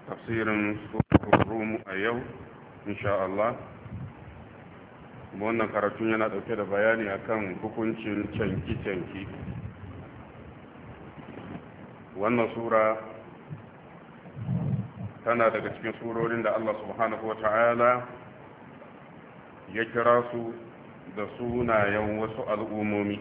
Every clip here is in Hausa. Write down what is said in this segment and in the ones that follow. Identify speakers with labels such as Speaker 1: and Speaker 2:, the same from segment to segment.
Speaker 1: tafsirin suratul rum a yau insha Allah. Wannan karatun yana dauke da bayani akan hukuncin canki-canki. Wannan sura tana daga cikin surorin da Allah subhanahu wata'ala ya kira su da sunayen wasu al'ummomi.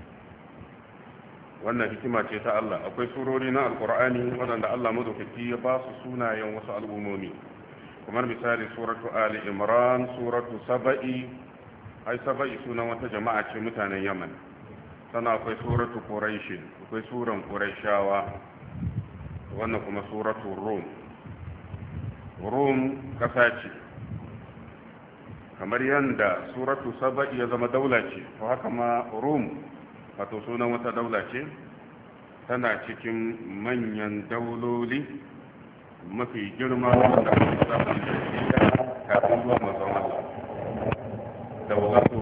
Speaker 1: Wannan hikima ce ta Allah. Akwai surori na alkur'ani waɗanda Allah madaukaki ya ba su sunayen wasu al'ummomi, kamar misali suratu ali imran, suratu saba'i. Saba'i sunan wata jama'a ce mutanen yaman. Sannan akwai suratu quraish, akwai suran quraishawa. Wannan kuma suratu rum. Rum kasa ce, kamar yadda suratu saba'i ya zama daula ce, to haka ma rum wato sunan wata daula ce, tana cikin manyan dauloli mafi girma wanda ake samun da kafin zuwa mazan Allah. Daulatu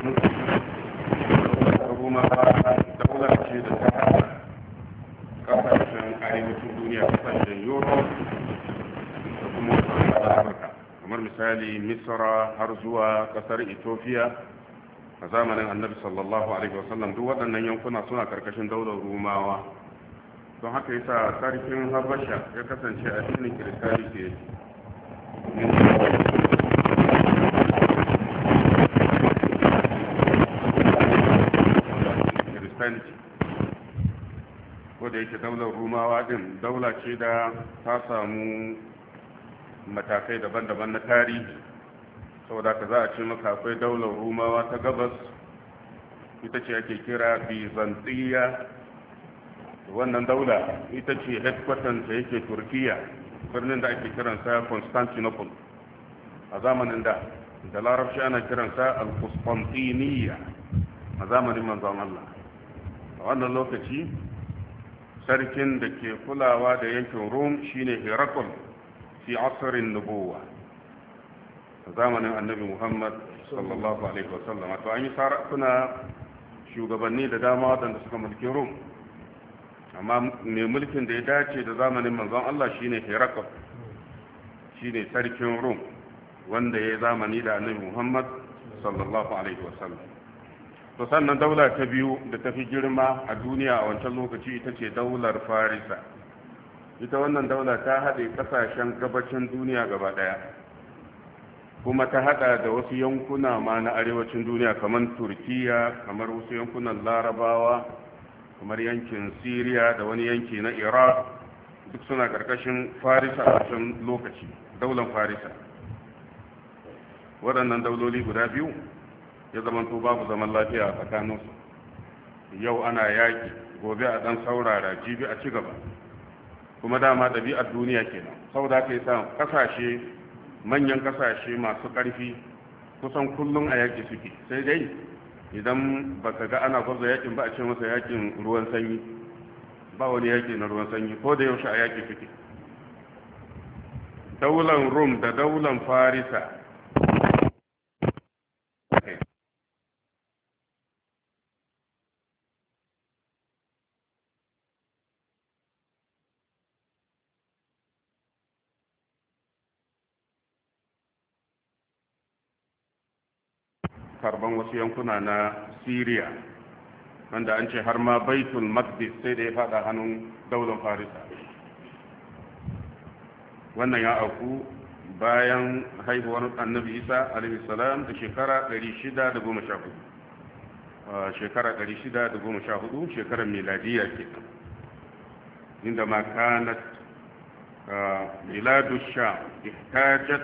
Speaker 1: Ruma daula ce da ta haɗa ƙasashen arewacin duniya, ƙasashen Europe da kuma wasu Afirka, kamar misali Misra har zuwa ƙasar Ethiopia. A zamanin annabi sallallahu alaihi wasallam duk waɗannan yankuna suna karkashin daular rumawa. Don haka yasa sarkin habasha ya kasance a cikin kiristanci ko da yake daular rumawa din daula ce da ta samu matakai daban-daban na tarihi. Saboda ka za a ce maka akwai daular rumawa ta gabas, ita ce ake kira bizantiya. Wannan daula ita ce headquarters ta yake turkiya, birnin da ake kiransa constantinople a zamanin da larabci ana kiransa al-qustantiniya a zamanin manzon Allah. A wannan lokaci sarkin da ke kulawa da yankin rum shine Herakl fi asrin nubuwa, zamanin annabi Muhammad sallallahu alaihi wasallam. To an yi sarakuna shugabanni da dama waɗanda suka mulki Rum, amma mai mulkin da ya dace da zamanin manzon Allah shine Herakl, shine sarkin Rum wanda ya yi zamani da annabi Muhammad sallallahu alaihi wasallam. To sannan daula ta biyu da ta fi girma a duniya a wancan lokaci ita ce daular Farisa. Ita wannan daula ta haɗe ƙasashen gabacin duniya gaba ɗaya, kuma ta hada da wasu yankuna ma na arewacin duniya kamar Turkiya, kamar wasu yankunan Larabawa, kamar yankin Syria da wani yanki na Iraq, duk suna karkashin Farisa a wancan lokaci, daular Farisa. Waɗannan dauloli guda biyu ya zamanto babu zaman lafiya a tsakaninsu. Yau ana yaƙi, gobe a ɗan saurara, jibi a ci gaba, kuma dama ɗabi'ar duniya kenan. Saboda haka yasa ƙasashe, manyan kasashe masu ƙarfi kusan kullum a yaƙi suke, sai dai idan baka ga ana gwabza yaƙin ba a ce masa yaƙin ruwan sanyi. Ba wani yaƙi na ruwan sanyi, ko da yaushe a yaƙi suke. Daular Rum da daular Farisa karban wasu yankuna na Syria, wanda an ce har ma Baitul Maqdis sai da ya fada hannun daular Farisa. Wannan ya auku bayan haihuwar annabi Isa alaihi salam da shekara 614, shekarar miladiya ke, inda ma kanat biladu sham ihtajat,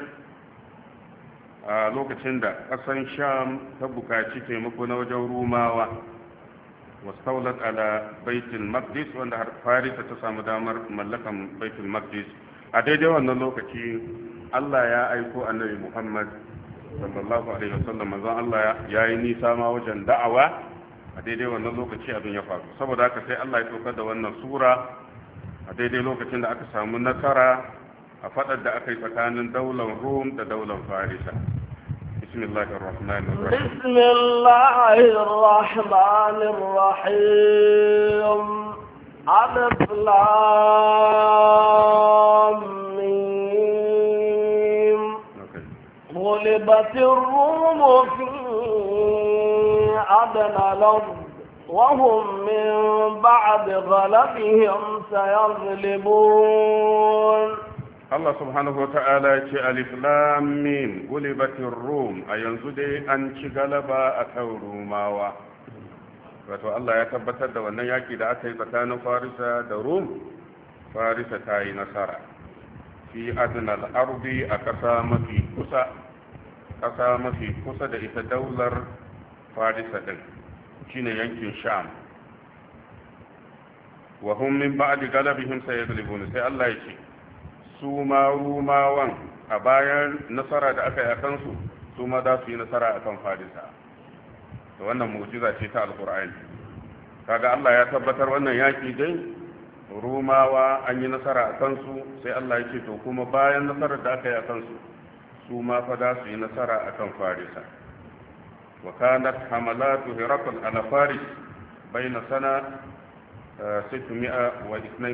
Speaker 1: a lokacin da ƙasan sham ta bukaci taimako na wajen rumawa, wastaulat ala baitul maqdis, wanda har Farisa ta samu damar mallakan baitul maqdis. A daidai wannan lokaci Allah ya aiko annabi Muhammad sallallahu alaihi wasallam, manzon Allah ya yi nisa ma wajen da'awa. A daidai wannan lokaci abin ya faru, saboda haka sai Allah ya saukar da wannan sura a daidai lokacin da aka samu nasara a fadar da aka yi tsakanin daular Rum da daular Farisa. Bismillahir Rahmanir Rahim.
Speaker 2: Bismillahir Rahmanir Rahim. Alif Lam Mim. غلبت الروم في أدنى الأرض وهم من بعد غلبهم سيغلبون.
Speaker 1: Allah subhanahu wa ta'ala ya ce alif lam mim gulibatir rum a yanzu dai an ci galaba akan rumawa. Wato Allah ya tabbatar da wannan yaki da aka yi tsakanin Farisa da Rum. Farisa ta yi nasara fi adnal ardi a ƙasa mafi kusa da ita daular Farisa din shine yankin Sham. wa hum min ba'di galabihim sayaghlibun sai Allah ya ce su ma rumawan a bayan nasara da aka yi a kansu su ma za su yi nasara akan Farisa. to wannan mu'jiza ce ta alqur'ani. kaga Allah ya tabbatar wannan yaki dai rumawa an yi nasara a kansu sai Allah ya ce to kuma bayan nasarar da aka yi a kansu su ma fa za su yi nasara akan Farisa. wa kanat hamalatu hiraqal ala faris bayna sana 622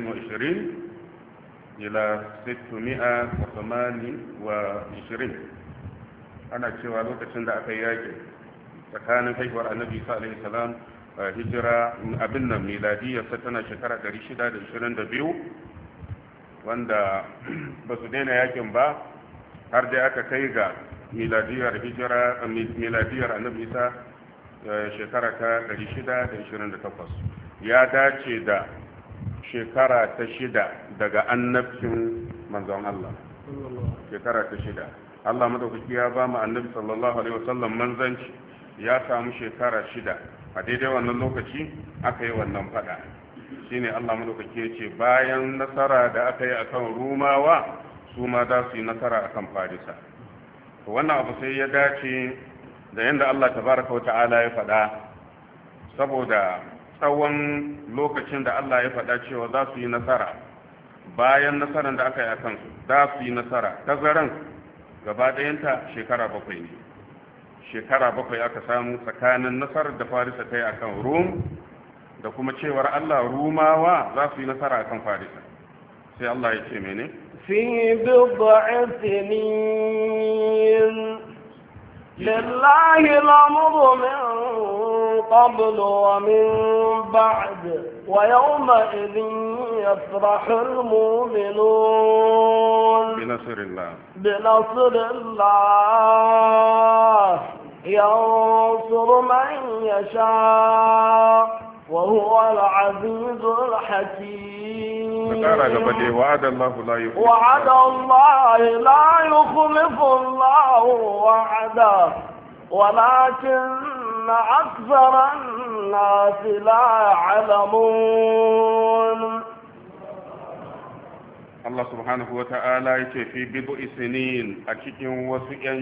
Speaker 1: ila 628. ana cewa lokacin da aka yi yakin tsakanin haihuwar annabi isa alaihi salam hijira abin nan miladiyarsa tana shekara 622 wanda ba su daina yakin ba har dai aka kai ga miladiyar annabi isa shekara ta 628 ya dace da shekara ta 6 daga annabcin manzon Allah. shekara ta 6 Allah madaukaki ya ba mu annabi sallallahu alaihi wasallam manzanci ya samu shekara 6 a daidai wannan lokaci aka yi wannan fada shine Allah madaukaki ya ce bayan nasara da aka yi akan rumawa su ma za su yi nasara akan farisa. to wannan abu sai ya dace da yanda Allah tabaraka wa ta'ala ya fada saboda tsawon lokacin da Allah ya fada cewa za su yi nasara bayan nasarar da aka yi akan su za su yi nasara tazaran gaba ɗayanta shekara 7 ne. shekara 7 aka samu tsakanin nasarar da farisa ta yi a kan rum da kuma cewar Allah rumawa za su yi nasara a kan farisa. sai Allah ya ce mene?
Speaker 2: fi bid'a sinin lillahi al-amru min qabl wa min ba'd wa yawma idhin yafrahu al-mu'minun بنصر الله ينصر من يشاء وهو العزيز الحكيم.
Speaker 1: وعد الله
Speaker 2: لا يخلف الله وعده ولكن أكثر الناس لا يعلمون.
Speaker 1: Allah subhanahu wa ta'ala ya ce fi bidu isinin a cikin wasu 'yan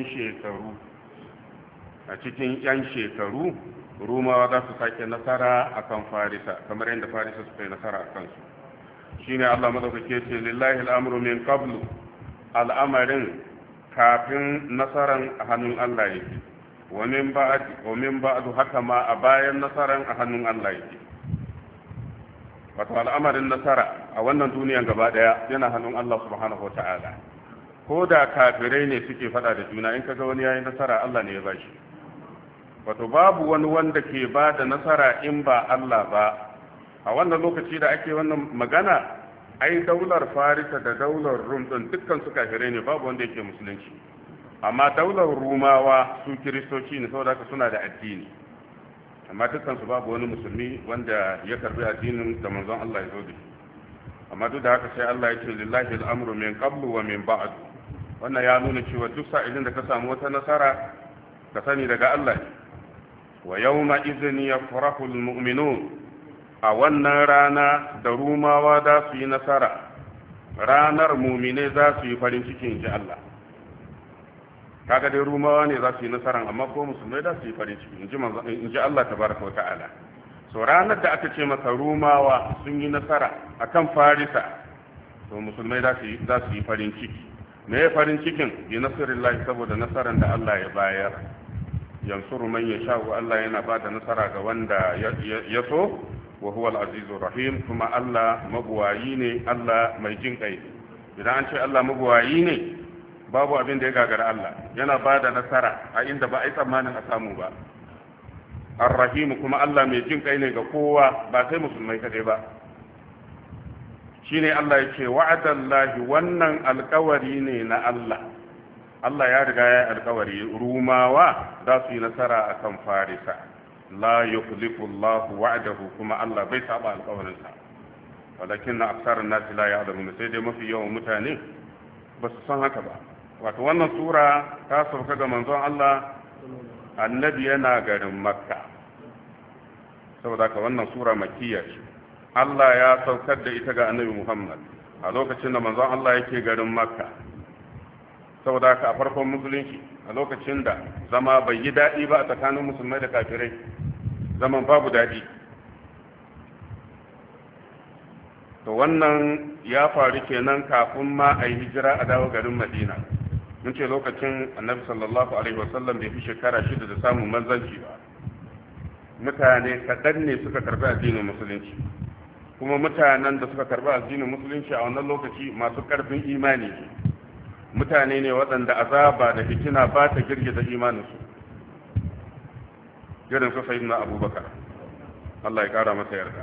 Speaker 1: shekaru rumawa za su sake nasara a kan farisa kamar yadda farisa suka yi nasara a kansu. shi ne Allah mazaukake ce lillahi al'amuru min qablu al'amarin kafin nasaran a hannun Allah yake wa min ba'du haka ma a bayan nasaran a hannun Allah yake. wato al'amarin nasara a wannan duniyan gaba daya yana hannun Allah subhanahu wa ta'ala. ko da kafirai ne suke fada da juna in kaga wani yayin nasara Allah ne ya bashi. wato babu wani wanda ke ba da nasara in ba Allah ba. a wannan lokaci da ake wannan magana ai daular Farisa da daular Rum din dukkan su kafirai ne babu wanda yake musulunci. amma daular Rumawa su kiristoci ne saboda suna da addini. amma dukkansu babu wani musulmi wanda ya karbi addinin da manzon Allah ya zo da shi. amma duk da haka sai Allah ya ce lillahi al'amru min qablu wa min ba'd. wannan ya nuna cewa duk sa'ilin da ka samu wata nasara ka sani daga Allah ne. wa yawma idhin yafrahu almu'minun a wannan rana da rumawa za su yi nasara ranar mu'mine za su yi farin ciki inji Allah. kaga dai rumawa ne za su yi nasaran amma ko musulmai za su yi farin ciki in ji Allah tabaraka wa ta'ala. so ranar da aka ce maka rumawa sun yi nasara akan farisa to musulmai za su yi farin ciki. me ya farin cikin bi nasrillahi saboda nasaran da Allah ya bayar. yansuru man yasha'u Allah yana ba da nasara ga wanda ya so wa huwa al-azizur rahim kuma Allah mabuwayi ne Allah mai jin kai. idan an ce Allah mabuwayi ne babu abin da ya gagara Allah, yana ba da nasara a inda ba a yi tsammanin a samu ba. Ar-Rahim kuma Allah mai jin kai ne ga kowa, ba sai musulmai kadai ba. Shine Allah ya ce wa'adallahi, wannan alkawari ne na Allah. Allah ya riga ya alkawari Rumawa za su yi nasara akan Farisa. La yukhlifu Allahu wa'dahu, kuma Allah bai saba alkawarinsa. Walakin aksarun nasi la ya'lamun, sai dai mafi yawan mutane ba su san haka ba. Wato wannan sura ta sauka ga manzon Allah, annabi yana garin Makka. Saboda haka wannan sura makkiya ce. Allah ya saukar da ita ga annabi Muhammad a lokacin da manzon Allah yake garin Makka. Saboda haka a farkon musulunci, a lokacin da zama bai yi daɗi ba a tsakanin musulmai da kafirai, zaman babu daɗi. To wannan ya faru kenan kafin ma a yi hijira a dawo garin Madina. Mun ce lokacin annabi sallallahu alaihi wasallam bai fi shekara 6 da samun manzanci ba. Mutane kaɗan ne suka karɓi addinin musulunci, kuma mutanen da suka karɓi addinin musulunci a wannan lokaci masu ƙarfin imani ne. Mutane ne waɗanda azaba da fitina ba ta girgiza imaninsu, irin su sayyidina Abubakar, Allah ya ƙara masa yarda.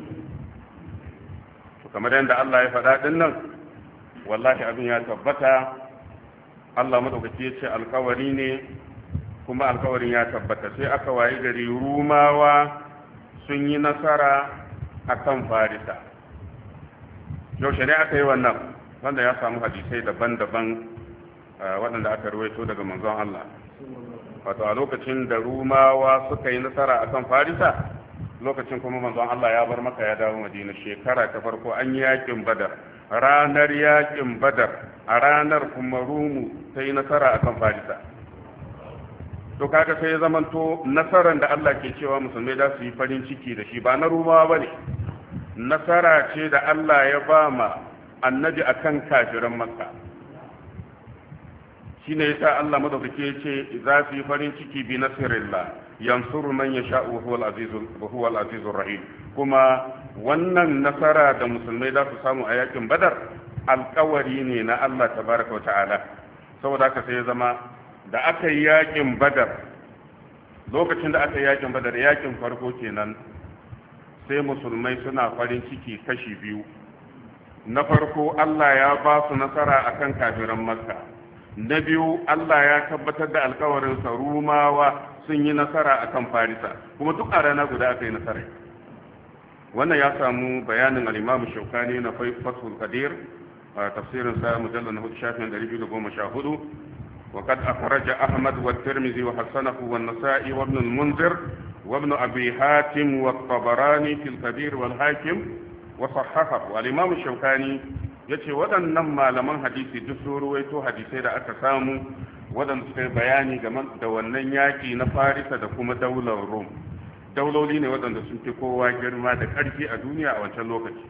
Speaker 1: Kamar yadda Allah ya faɗa ɗin nan, wallahi abin ya tabbata. Allah madaukaki ya ce alkawari ne, kuma alkawarin ya tabbata. Sai aka wayi gari Rumawa sun yi nasara a kan Farisa. Yaushe ne aka yi wannan? Wanda ya samu hadisai daban-daban waɗanda aka rawaito daga manzon Allah. Wato a lokacin da Rumawa suka yi nasara a kan Farisa, lokacin kuma manzon Allah ya bar Makka ya dawo Madina. Shekara ta farko an yi yakin Badar. Ranar yakin Badar, a ranar kuma Rumu ta yi nasara akan Farisa. To kaga sai ya zamanto nasarar da Allah ke cewa musulmai za su yi farin ciki da shi ba na Rumawa bane. Nasara ce da Allah ya ba ma annabi akan kafiran Makka. Shine yasa Allah madaukake ya ce za su yi farin ciki bi nasrillah, yansuru man yasha'u wa huwa al-azizur rahim. Kuma wannan nasara da musulmai za su samu a yakin Badar alkawari ne na Allah tabaraka wa ta'ala. Saboda haka sai ya zama da aka yi yakin Badar, lokacin da aka yi yakin Badar, yakin farko kenan, sai musulmai suna farin ciki kashi biyu. Na farko, Allah ya ba su nasara akan kafiran Makka. Na biyu, Allah ya tabbatar da alkawarinsa Rumawa sun yi nasara akan Farisa, kuma duk a rana guda aka yi nasara. Wannan ya samu bayanin al-Imam Shawkani na Fathul Qadir, tafsirin sa mujallal na 214. وقد أخرج أحمد والترمذي وحسنه والنسائي وابن المنذر وابن أبي حاتم والطبراني في الكبير والحاكم وصححه. والإمام الشوكاني yace waɗannan malaman hadisi duk sun ruwaito hadisai da aka samu waɗanda suka yi bayani game da wannan yaƙi na Farisa da kuma daular Rum. Dauloli ne waɗanda sun fi kowa girma da ƙarfi a duniya a wancan lokaci.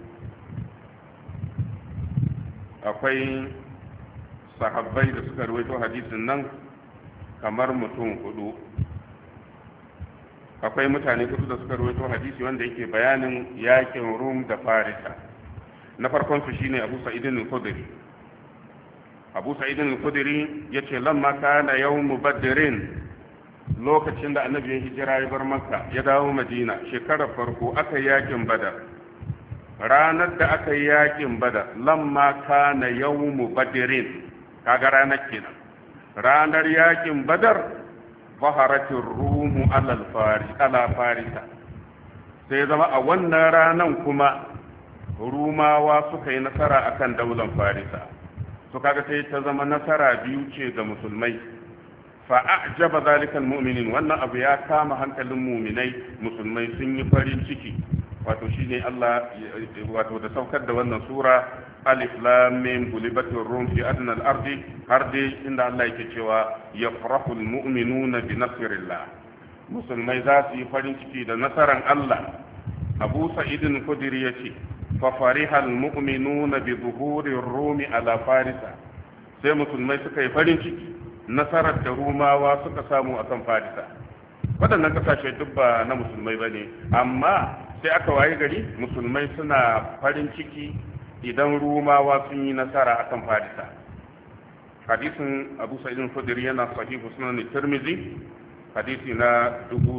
Speaker 1: Akwai sahabbai da suka ruwaito hadisin nan kamar mutum 4. Akwai mutane 4 da suka ruwaito hadisi wanda yake bayanin yakin Rum da Farisa. Na farkon su shine Abu Sa'id al-Khudri. Abu Sa'id al-Khudri yace lamma kana yawm Badrin, lokacin da Annabi ya hijira ya bar Makka ya dawo Madina, shekarar farko aka yi yakin Badar. Ranar da aka yi yakin Badar, lamma kana yawm Badrin, kaga ranar kenan. Ranar yakin Badar, zaharatir Rum ala Farisa. Sai zama a wannan ranan kuma Rumawa suka yi nasara akan daular Farisa. To kaga sai ta zama nasara biyu ce ga musulmai. Fa a'jaba zalika almu'minin, wannan abu ya kama hankalin mu'minai, musulmai sun yi farin ciki. Wato shine Allah wato da saukar da wannan sura Alif Lam Mim gulibatir rum fi adna al-ardi, har dai inda Allah yake cewa yafrahu almu'minuna bi nasrillah. Musulmai za su yi farin ciki da nasaran Allah. Abu Sa'id al-Khudri yace ففرح المؤمنون بظهور الروم على فارس. sai musulmai suka yi farin ciki nasarar da Rumawa suka samu a kan Farisa. Waɗannan kasashe duk ba na musulmai ba ne, amma sai aka waye gari musulmai suna farin ciki idan Rumawa sun yi nasara a kan Farisa. hadisin Abu Sa'id al-Khudri yana sahihu sunan Tirmidhi hadisi na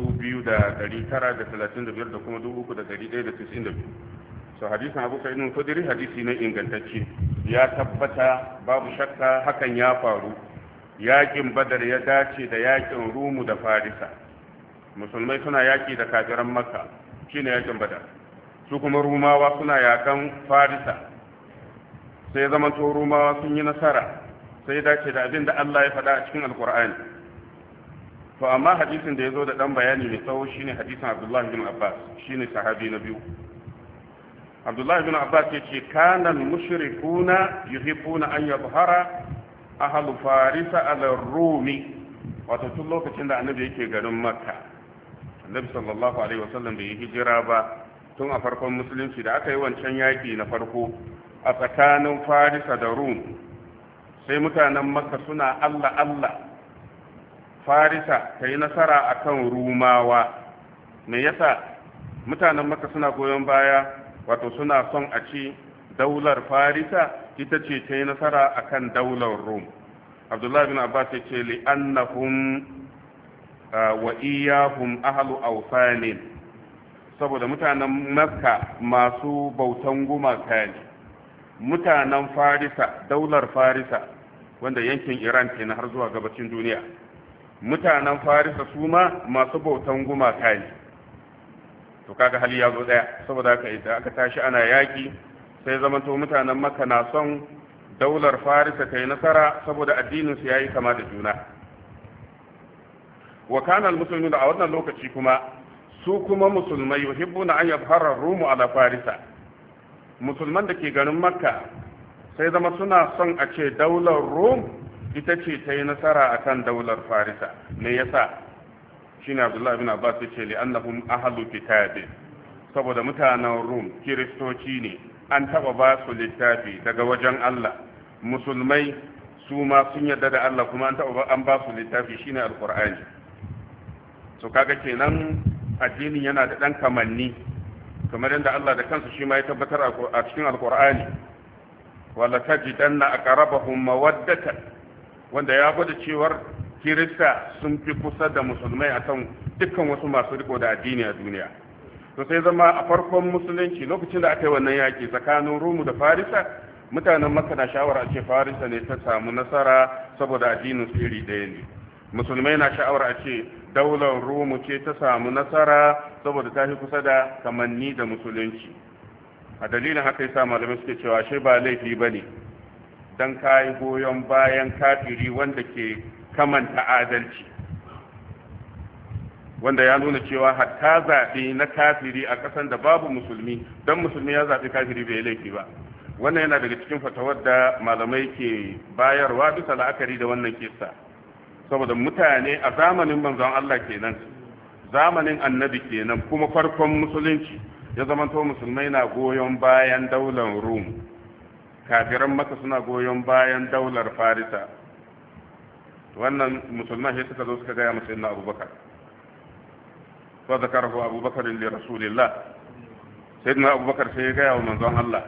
Speaker 1: 2935 da kuma 3192. so hadisin Abu Sa'id al-Khudri hadisi ne ingantacce, ya tabbata babu shakka hakan ya faru. Yakin Badar ya dace da yakin Rumu da Farisa. Musulmai suna yaki da kafiran Makka, shine yakin Badar. Su kuma Rumawa suna yakan Farisa. Sai zaman to Rumawa sun yi nasara. Sai dace da abin da Allah ya faɗa a cikin Alkur'ani. To amma hadisin da ya zo da ɗan bayani mai tsawo shine hadisin Abdullah bin Abbas, shine sahabi na biyu. Abdullah bin Abbas ya ce kana mushrikuna yuhibbuna an yadhhara ahlu farisa ala rumi, wato tun lokacin da annabi yake garin Makka. Annabi sallallahu alaihi wasallam bai yi hijira ba tun a farkon musulunci da aka yi wancan yaki na farko a tsakanin Farisa da Rum. Sai mutanen Makka suna Allah Allah Farisa ta yi nasara a kan Rumawa. Me yasa mutanen Makka suna goyon baya, wato suna son a ci daular Farisa ita ce ta yi nasara a kan daular Rum. Abdullahi bin Abbas ya ce li'annahum wa iyahum ahlu awsanin, saboda mutanen Makka masu bautan gumaka ne. Mutanen Farisa, daular Farisa wanda yankin Iran kenan har zuwa gabacin duniya, mutanen Farisa su ma masu bautan gumaka ne. To kaga hali ya zo daya, saboda haka idan aka tashi ana yaki sai zamanto mutanen Makka na son daular Farisa ta yi nasara saboda addinin su yayi kama da juna. Wa kana al-muslimuna a wannan lokaci kuma su kuma musulmai yuhibbuna an yadhhara ar-rumu ala Farisa. Musulman da ke garin Makka sai zama suna son a ce daular Rum ita ce ta yi nasara akan daular Farisa. Me yasa? Shine Abdullah bin Abbas ya ce li'annahum ahlu kitabin, saboda mutanen Rum kiristoci ne, an taba ba su littafi daga wajen Allah. Musulmai su ma sun yarda da Allah kuma an ba su littafi shine alqur'ani. So kaga kenan addinin yana da dan kamanni, kamar yadda Allah da kansa shi ma ya tabbatar a cikin alqur'ani, wala tajidanna aqrabahum mawaddatan, wanda ya gwada cewar kirista sun fi kusa da musulmai akan dukkan wasu masu riko da addini a duniya. To sai zama a farkon musulunci lokacin da aka yi wannan yaki tsakanin Rumu da Farisa, mutanen Makka na shawara a ce Farisa ne ta samu nasara saboda addinin su iri ɗaya ne. Musulmai na sha'awar a ce daular Rumu ce ta samu nasara saboda ta fi kusa da kamanni da musulunci. A dalilin haka yasa malamai suke cewa shi ba laifi bane dan kai goyon bayan kafiri wanda ke kamanta adalci, wanda ya nuna cewa hatta zaɓe na kafiri a ƙasan da babu musulmi, don musulmi ya zaɓi kafiri bai laifi ba. Wannan yana daga cikin fatawar da malamai ke bayarwa bisa la'akari da wannan kissa, saboda mutane a zamanin manzon Allah kenan, zamanin annabi kenan, kuma farkon musulunci ya zamanto musulmai na goyon bayan daular Rum, kafiran Makka suna goyon bayan daular Farisa. Wannan musulman sai suka zo suka gaya masa inna Abubakar, fa zakarahu Abubakar li Rasulillah. Sayyidina Abubakar sai ya gaya wa manzon Allah,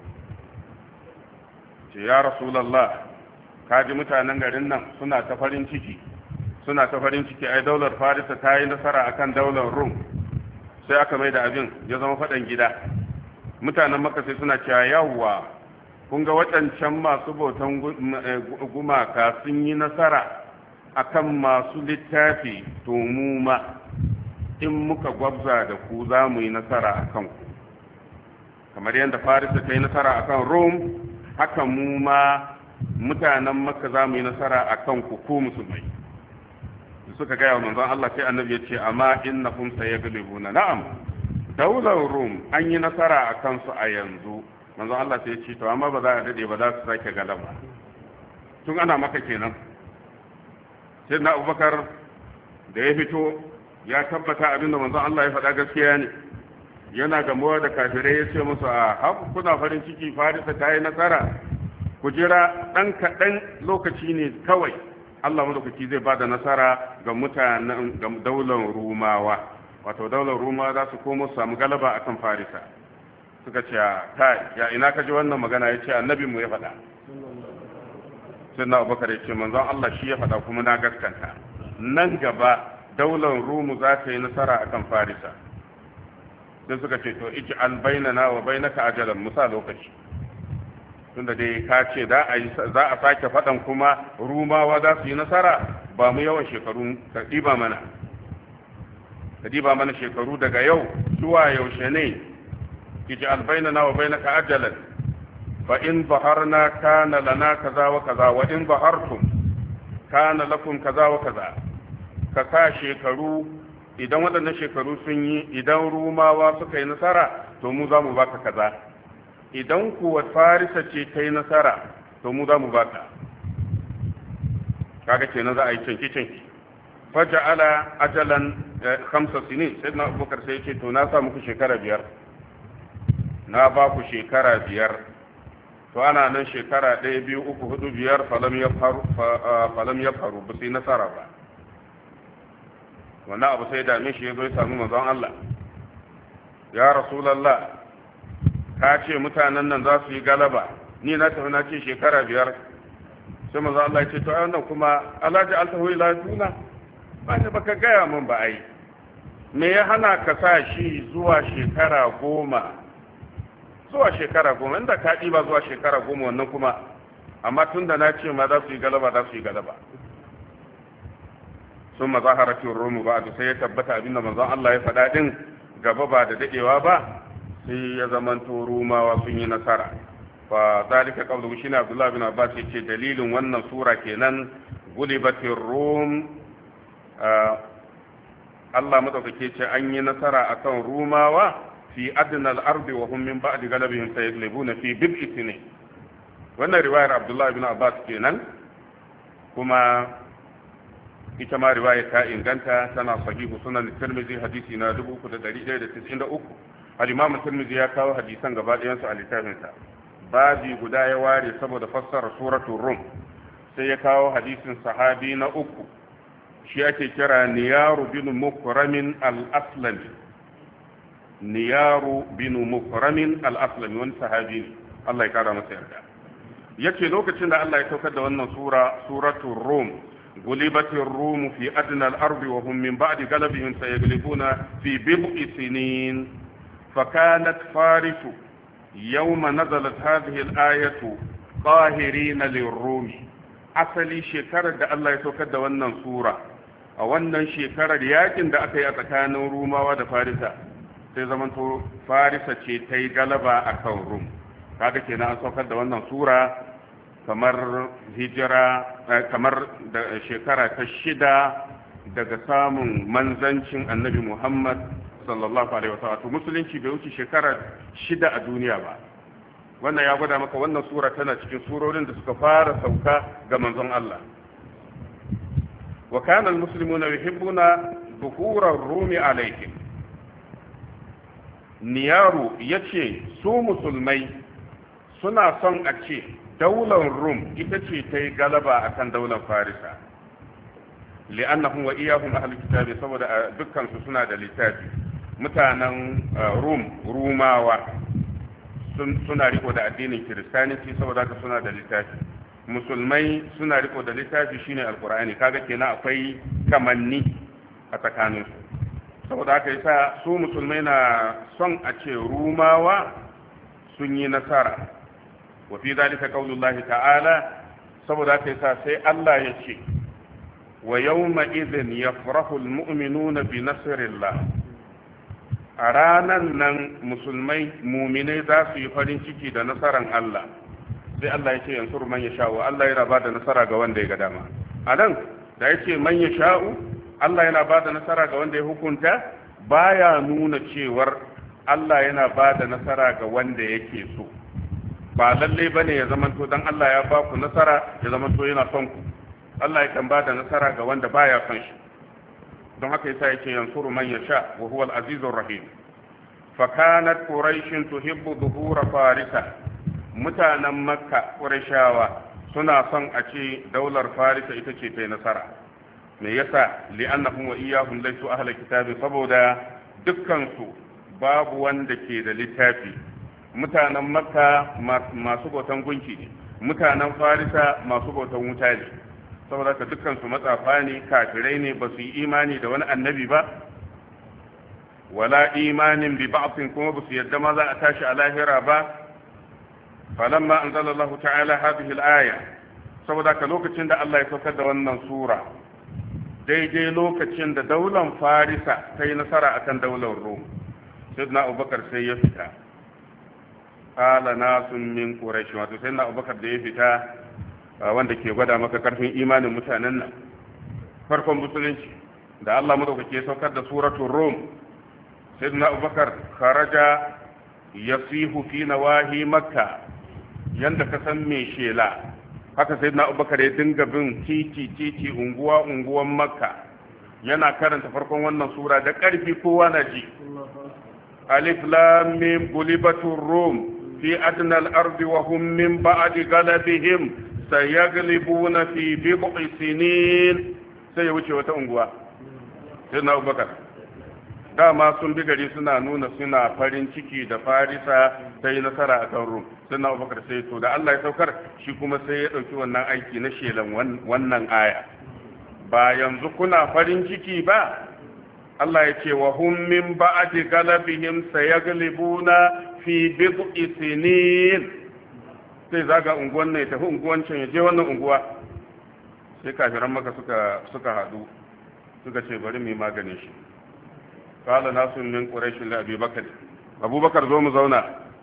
Speaker 1: ce ya Rasulullah, kaji mutanen garin nan suna ta farin ciki ai daular Farisa ta yi nasara akan daular Rum. Sai aka mai da abin ya zama faɗan gida. Mutanen Makka sai suna cewa yawwa, kun ga waɗancan masu bautan gumaka sun yi nasara akan masu littafi, to mu ma in muka gwabza da ku za mu yi nasara akan ku. Kamar yadda Farisa ta yi nasara akan Rum, haka mu ma mutanen Makka za mu yi nasara akan ku ko musulmai. Suka gaya wa manzon Allah, sai annabi ya ce amma innahum sayaglibuna. Na'am, daular Rum an yi nasara akan su a yanzu. Manzon Allah sai ya ce to amma ba za a dade ba za su sake galaba. Tun ana Makka kenan. Sai na Abubakar da ya fito ya tabbata abinda manzon Allah ya faɗa gaskiya ne. Yana gamuwa da kafirai ya ce musu a haku kuna farin ciki Farisa ta yi nasara, ku jira ɗan kaɗan lokaci ne kawai Allah madaukaki zai ba da nasara ga mutanen ga daular Rumawa, wato daular Rumawa za su komo su samu galaba akan Farisa. Suka ce kai ya ina ka ji wannan magana? Ya ce annabi mu ya faɗa. sai na abubakar ya ce manzon Allah shi ya faɗa kuma na gaskanta nan gaba daular rumu za ta yi nasara akan farisa sai suka ce to iji an bainana wa bainaka ajalan musa lokaci tunda dai ka ce za a sake faɗan kuma rumawa za su yi nasara ba mu yawan shekaru ka ɗiba mana shekaru daga yau zuwa yaushe ne iji an bainana wa bainaka ajalan fa in baharna kana lana kaza wa kaza wa in bahartum kana lakum kaza wa kaza ka sa shekaru idan waɗannan shekaru sun yi idan rumawa suka yi nasara to mu za mu baka kaza idan kuwa farisa ce ta yi nasara to mu za mu baka kaga kenan za a yi canki faja'ala ajalan 5 sinin sai na abubakar sai ce to na sa muku shekara 5 na ba ku shekara 5 to ana nan shekara 1 2 3 4 5 falam ya faru ba sai nasara ba wannan abu sai dame shi ya zo ya sami manzon Allah ya rasulallah ka ce mutanen nan za su yi galaba ni na tafi na ce shekara 5 sai manzon Allah ya ce to wannan kuma alhaji altahu ila tuna ba ta baka gaya min ba ai me ya hana ka sa shi zuwa shekara 10 inda ka ɗiba zuwa shekara 10 wannan kuma amma tunda na ce ma za su yi galaba sun mazaharatin romu ba da sai ya tabbata abinda manzon Allah ya faɗa ɗin gaba ba da daɗewa ba sai ya zamanto rumawa sun yi nasara fa zalika qawlu shi ne Abdullah bin Abbas yace dalilin wannan sura kenan gulibatir rum Allah madaukake ce an yi nasara akan rumawa fi adna al-ardi wa hum min ba'di galabihim sayaglibuna fi bid'i sinin wannan riwayar Abdullah bin Abbas kenan kuma ita ma riwaya ta inganta tana sahihu sunan Tirmidhi hadisi na 3193 al-Imam Tirmidhi ya kawo hadisan gaba ɗayan su a littafinsa babi guda ya ware saboda fassara suratul rum sai ya kawo hadisin sahabi na 3 shi ake kira Niyaru bin Mukramin al-Aslami Niyaru bin Mukramin al-Aslami wani sahabi ne Allah ya kara masa yarda yace lokacin da Allah ya saukar da wannan suratul rum غلبت الروم في أدنى الأرض وهم من بعد غلبهم سيغلبون في بضع سنين فكانت فارس يوم نزلت هذه الآية قاهرين للروم أصلي شكرا دا الله يتوكد وانا سورة وانا شكرا ياكن دا أكي أتكان روما ودى فارسة سيزمن فارسة تي غلبا أكون روم هذا كنا أتوكد وانا سورة kamar hijira kamar da shekara ta 6 daga samun manzancin annabi Muhammad sallallahu alaihi wasallam musulunci bai wuce shekara 6 a duniya ba wannan ya gwada maka wannan sura tana cikin surorin da suka fara sauka ga manzon Allah wa kana almuslimuna yuhibbuna dhuhura ar-rumi alaihim Niyaru yace su musulmai suna son a ce daular rum ita ce ta yi galaba a kan daular farisa li'annahum wa iyahum ahlul kitabi saboda dukkansu suna da littafi mutanen rumawa suna riko da addinin kiristanci saboda haka suna da littafi musulmai suna riko da littafi shine alqur'ani kaga kenan akwai kamanni a tsakaninsu saboda haka yasa su musulmai na son a ce rumawa sun yi nasara وفي ذلك قول الله تعالى saboda haka yasa sai Allah ya ce wa yawma idhin yafrahu almu'minuna bi nasrillah a ranan nan musulmai mu'minai za su yi farin ciki da nasaran Allah sai Allah ya ce yansur man yasha'u Allah yana bada nasara ga wanda ya ga dama anan da yace man yasha'u Allah yana bada nasara ga wanda ya hukunta baya nuna cewar Allah yana bada nasara ga wanda yake so ba lalle bane ya zamanto dan Allah ya ba ku nasara ya zamanto yana son ku Allah ya kan ba da nasara ga wanda baya son shi don haka yasa yake yansuru man yasha wa huwa al-azizur rahim fa kanat quraish tuhibbu dhuhura farisa mutanen makka qurayshawa suna son a ce daular farisa ita ce ta nasara me yasa li'annahum wa iyyahum laysu ahli kitabi saboda dukkan su babu wanda ke da littafi mutanen makka masu bautan gunki ne mutanen farisa masu bautan wuta ne saboda ka dukkan su matsafa ne kafirai ne ba su yi imani da wani annabi ba wala imanin bi ba'sin kuma ba su yadda ma za a tashi a lahira ba falamma anzalallahu ta'ala hadhihi al-aya saboda ka lokacin da Allah ya saukar da wannan sura daidai lokacin da daular farisa ta yi nasara akan daular rum sayyidina abubakar sai ya fita qala nasun min quraish wato sayyidina abubakar da ya fita wanda ke gwada maka karfin imanin mutanen nan farkon musulunci da Allah madaukake ya saukar da suratul rum sayyidina abubakar kharaja yasihu fi nawahi makka yanda ka san me shela haka sayyidina abubakar ya dinga bin titi unguwan makka yana karanta farkon wannan sura da karfi kowa na ji alif lam mim gulibatur rum fi adna al-ardi wa hum min ba'di ghalabihim sayaglibuna fi bid'i sinin sai ya wuce wata unguwa sayyidina abubakar dama sun bi gari suna nuna suna farin ciki da farisa ta yi nasara a kan rum suna abubakar sai to da Allah ya saukar shi kuma sai ya ɗauki wannan aiki na shelan wannan aya ba yanzu kuna farin ciki ba Allah ya ce wa hum min ba'di galabihim sayaglibuna fi bid'i sinin sai zaga unguwan ne tafi unguwan can ya je wannan unguwa sai kafiran maka suka hadu suka ce bari mu yi maganin shi قال ناس من قريش لأبي بكر أبو بكر زوم زونا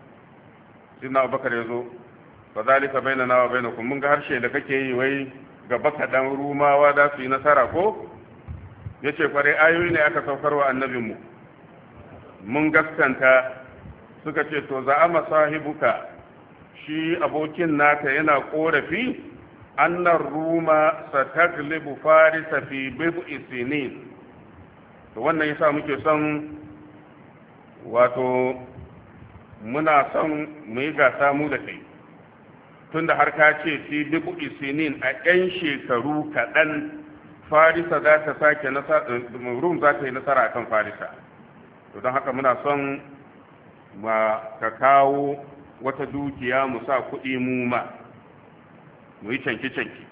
Speaker 1: سيدنا أبو بكر يزو فذلك بيننا وبينكم من قهر شيء لكي وي قبك دان روما ودا في نصاركو yace kware ayoyi ne aka saukarwa annabinmu mun gaskanta suka ce to za'ama sahibuka shi abokin naka yana korafi annar ruma sataglibu farisa fi bid'i sinin to wannan yasa muke son wato muna son mu yi gasa mu da kai tunda har ka ce fi bibu isinin a 'yan shekaru kaɗan farisa za ta sake rum za ta yi nasara akan farisa to don haka muna son ma ka kawo wata dukiya mu sa kuɗi mu ma mu yi canki-canki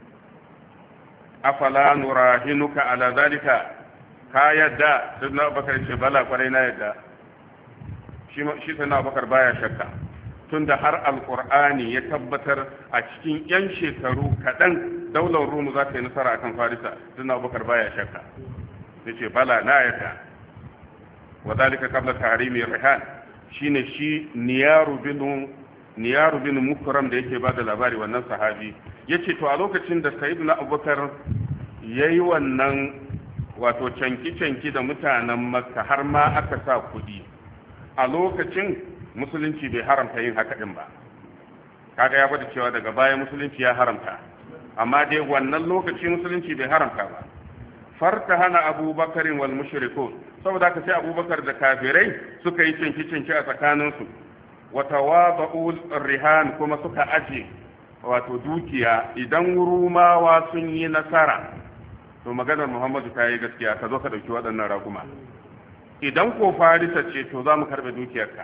Speaker 1: afala nurahinuka ala zalika ka yadda sayyidina abubakar ce bala kwarai na yadda shi sayyidina abubakar baya shakka tunda har alqur'ani ya tabbatar a cikin yan shekaru kaɗan daular rumu za ta yi nasara akan farisa sayyidina abubakar baya shakka yace bala na yadda wa zalika qabla tahrimi rihan shine shi niyaru bin mukram da yake bada labari wannan sahabi yace to a lokacin da sayyidina abubakar yayi wannan wato canki-canki da mutanen makka har ma aka sa kudi a lokacin musulunci bai haramta yin haka din ba kaga ya gwada cewa daga baya musulunci ya haramta amma dai wannan lokaci musulunci bai haramta ba farta hana abubakarin wal mushrikun saboda haka sai abubakar da kafirai suka yi canki-canki a tsakaninsu wata wada'ul rihan kuma suka aje wato dukiya idan rumawa sun yi nasara to maganar muhammadu ta yi gaskiya ka zo ka ɗauki waɗannan raguma idan ko farisa ce to za mu karɓe dukiyarka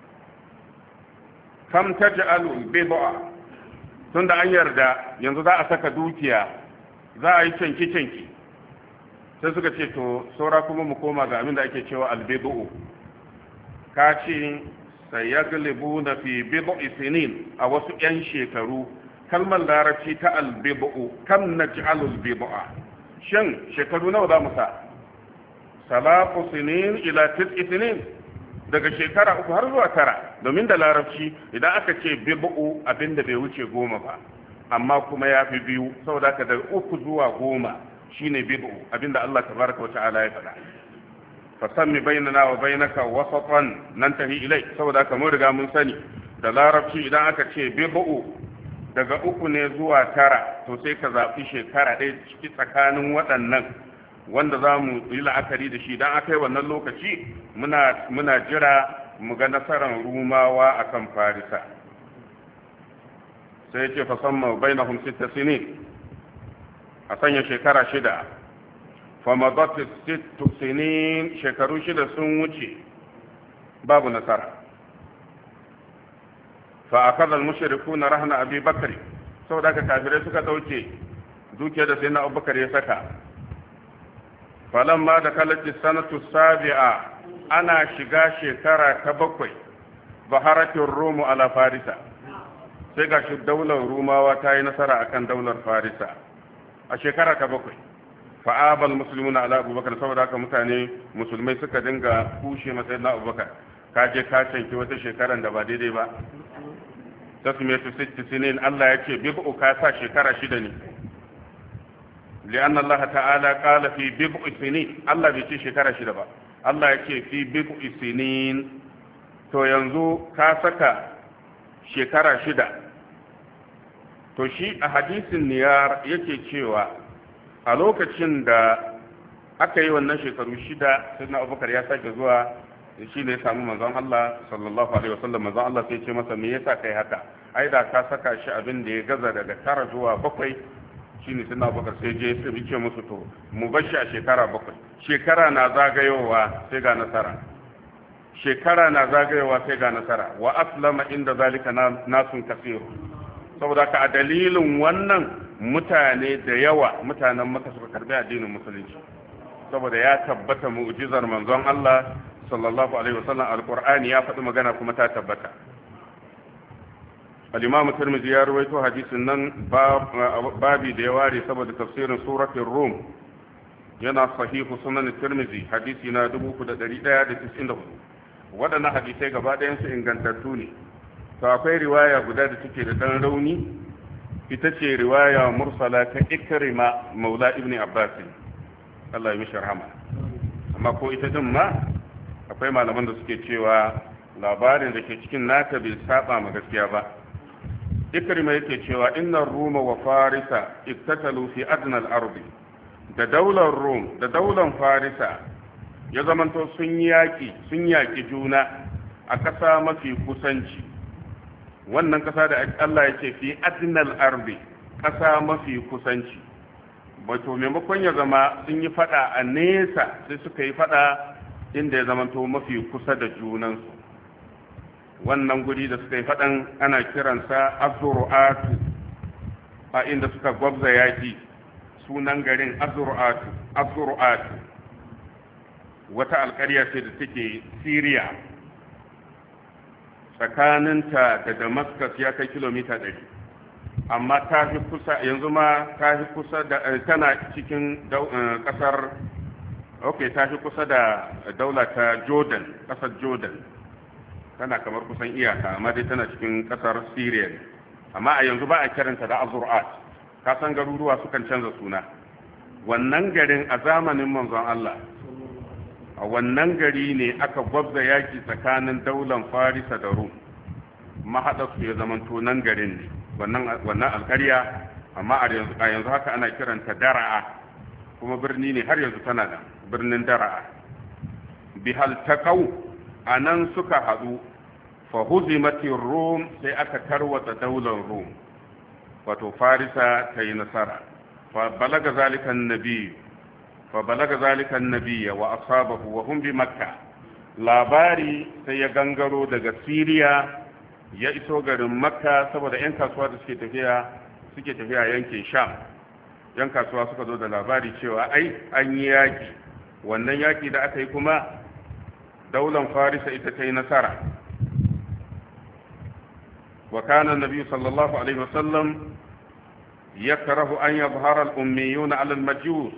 Speaker 1: kam ta ji al'ulbeba'a tun da an yarda yanzu za a saka dukiya za a yi canki-canki sai suka ce to saura kuma mu koma ga abin da ake cewa albeba'u ka ce sai ya galibu na fi beba'i sinin a wasu 'yan shekaru kalmar larabci ta albeba'u kam na ji al'ulbeba'a shan shekaru nawa za mu sa salatu sinin ila tis'i sinin daga shekara 3 har zuwa 9 domin da larabci idan aka ce bibu abinda bai wuce 10 ba amma kuma ya fi 2 saboda haka daga 3 zuwa 10 shine bibu abinda Allah tabaraka wa ta'ala ya faɗa fasammi bainana wa bainaka wasatan nantahi ilai saboda haka mun riga mun sani da larabci idan aka ce bibu daga 3 ne zuwa 9 to sai ka zafi shekara ɗaya ciki tsakanin waɗannan wanda za mu yi la'akari da shi don aka yi wannan lokaci muna jira mu ga nasarar rumawa a kan farisa sai ce fasamma bai na humsita sinin a sanya shekara 6 famadatis sittu sinin shekaru 6 sun wuce babu nasara fa akala al-mushrikuna rahna abi bakr saboda haka kafirai suka dauke dukiyar da sayyidina abubakar ya saka falamma da kalati sanatu sabi'a ana shiga shekara ta 7 baharatin rumu ala farisa sai ga shi daular rumawa ta yi nasara akan daular farisa a shekara ta 7 fa'abal musulmuna ala abubakar saboda haka mutane musulmai suka dinga kushe matsayin na abubakar ka je ka canki wata shekaran da ba daidai ba tasmiyatu sitti sinin Allah ya ce bib'u ka sa shekara 6 ne li'anna Allah ta'ala qala fi bib'u sinin Allah bai ce shekara 6 ba Allah ya ce fi bib'u sinin to yanzu ka saka shekara 6 to shi a hadisin niyar yake cewa a lokacin da aka yi wannan shekaru 6 sai na abubakar ya sake zuwa shi ne ya samu manzon Allah sallallahu alaihi wasallam manzon Allah sai ce masa me yasa kai haka ai da ka saka shi abin da ya gaza daga 9 zuwa 7 shine sai na abubakar sai je sai ce musu to mu bar shi a shekara 7 shekara na zagayowa sai ga nasara shekara na zagayowa sai ga nasara wa aslama inda zalika nasun kasiru saboda ka a dalilin wannan mutane da yawa mutanen maka suka karbi addinin musulunci saboda ya tabbata mu'jizar manzon Allah sallallahu alaihi wasallam alqur'ani ya faɗi magana kuma ta tabbata al-imam tirmidhi ya rawaito hadisin nan babi da ya ware saboda tafsirin suratul rum yana sahihu sunan tirmidhi hadisi na 3194 waɗannan hadisai gaba ɗayan su ingantattu ne to akwai riwaya guda da take da dan rauni ita ce riwaya mursala ta ikrima maula ibn abbas Allah ya mishi rahama amma ko ita din ma akwai malaman da suke cewa labarin da ke cikin nata bai saba ma gaskiya ba ikrima yake cewa innar ruma wa farisa iktatalu fi adna al-ardi da daular rum da daular farisa ya zamanto sun yaki juna a ƙasa mafi kusanci wannan ƙasa da Allah ya ce fi adnal ardi ƙasa mafi kusanci wato maimakon ya zama sun yi fada a nesa sai suka yi fada inda ya zamanto mafi kusa da junansu wannan guri da suka yi fadan ana kiransa azru'atu a inda suka gwabza yaki sunan garin azru'atu wata alƙarya ce da take Syria tsakaninta da Damascus ya kai kilomita 100 amma ta fi kusa yanzu ma ta fi kusa da tana cikin kasar ta fi kusa da daula ta Jordan kasar Jordan tana kamar kusan iyaka amma dai tana cikin kasar Syria amma a yanzu ba a kiranta da Azru'at ka san garuruwa sukan canza suna wannan garin a zamanin manzon Allah a wannan gari ne aka gwabza yaki tsakanin daular Farisa da Rum mahaɗa su ya zamanto nan garin ne wannan alƙarya amma a yanzu haka ana kiranta Dara'a kuma birni ne har yanzu tana da birnin Dara'a bihal taqaw anan suka haɗu fa huzimatir Rum sai aka tarwata daular Rum wato Farisa ta yi nasara fa balaga zalika annabi wa ashabahu wa hum bi makka labari sai ya gangaro daga Syria ya iso garin makka saboda yan kasuwa da suke tafiya yankin sham yan kasuwa suka zo da labari cewa ai an yi yaki wannan yaki da aka yi kuma daular farisa ita ta yi nasara wa kana nabi sallallahu alaihi wasallam yakrahu an yadhhara al-ummiyuna ala al-majus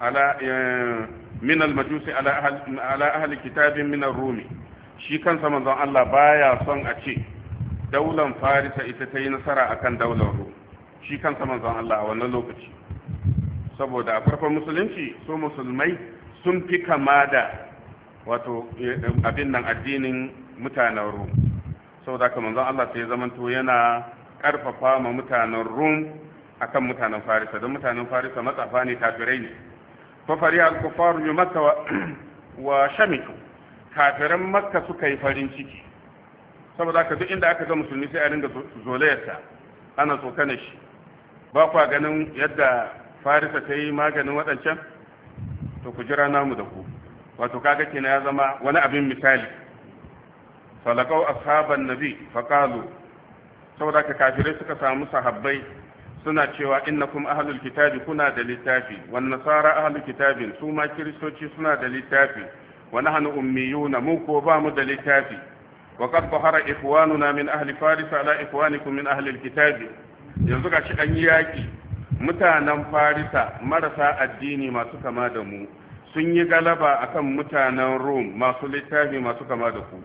Speaker 1: min al-majus ala ahli kitabin min ar-rumi shi kansa manzon Allah baya son a ce daular farisa ita ta yi nasara akan daular rum shi kansa manzon Allah a wannan lokaci saboda a farkon musulunci su musulmai sun fi kama da wato abin nan addinin mutanen rum saboda haka manzon Allah sai zamanto yana karfafa ma mutanen rum akan mutanen farisa don mutanen farisa matsafa ne kafirai ne fa fariya al-kuffar bi makka wa shamitu kafiran makka suka yi farin ciki saboda haka duk inda aka ga musulmi sai a ringa zolayarsa ana tsokana shi ba kwa ganin yadda farisa ta yi maganin waɗancan to ku jira namu da ku wato kaga kenan ya zama wani abin misali falakau ashaban nabi faqalu saboda ka kafirai suka samu sahabbai suna cewa innakum ahlul kitabi kuna da littafi wan nasara ahlul kitabin su ma kiristoci suna da littafi wa nahnu ummiyuna mu ko ba mu da littafi wa qad bahara ikhwanuna min ahli faris ala ikhwanikum min ahli alkitabi yanzu gashi an yi yaki mutanen farisa marasa addini masu kama da mu sun yi galaba akan mutanen rom masu littafi masu kama da ku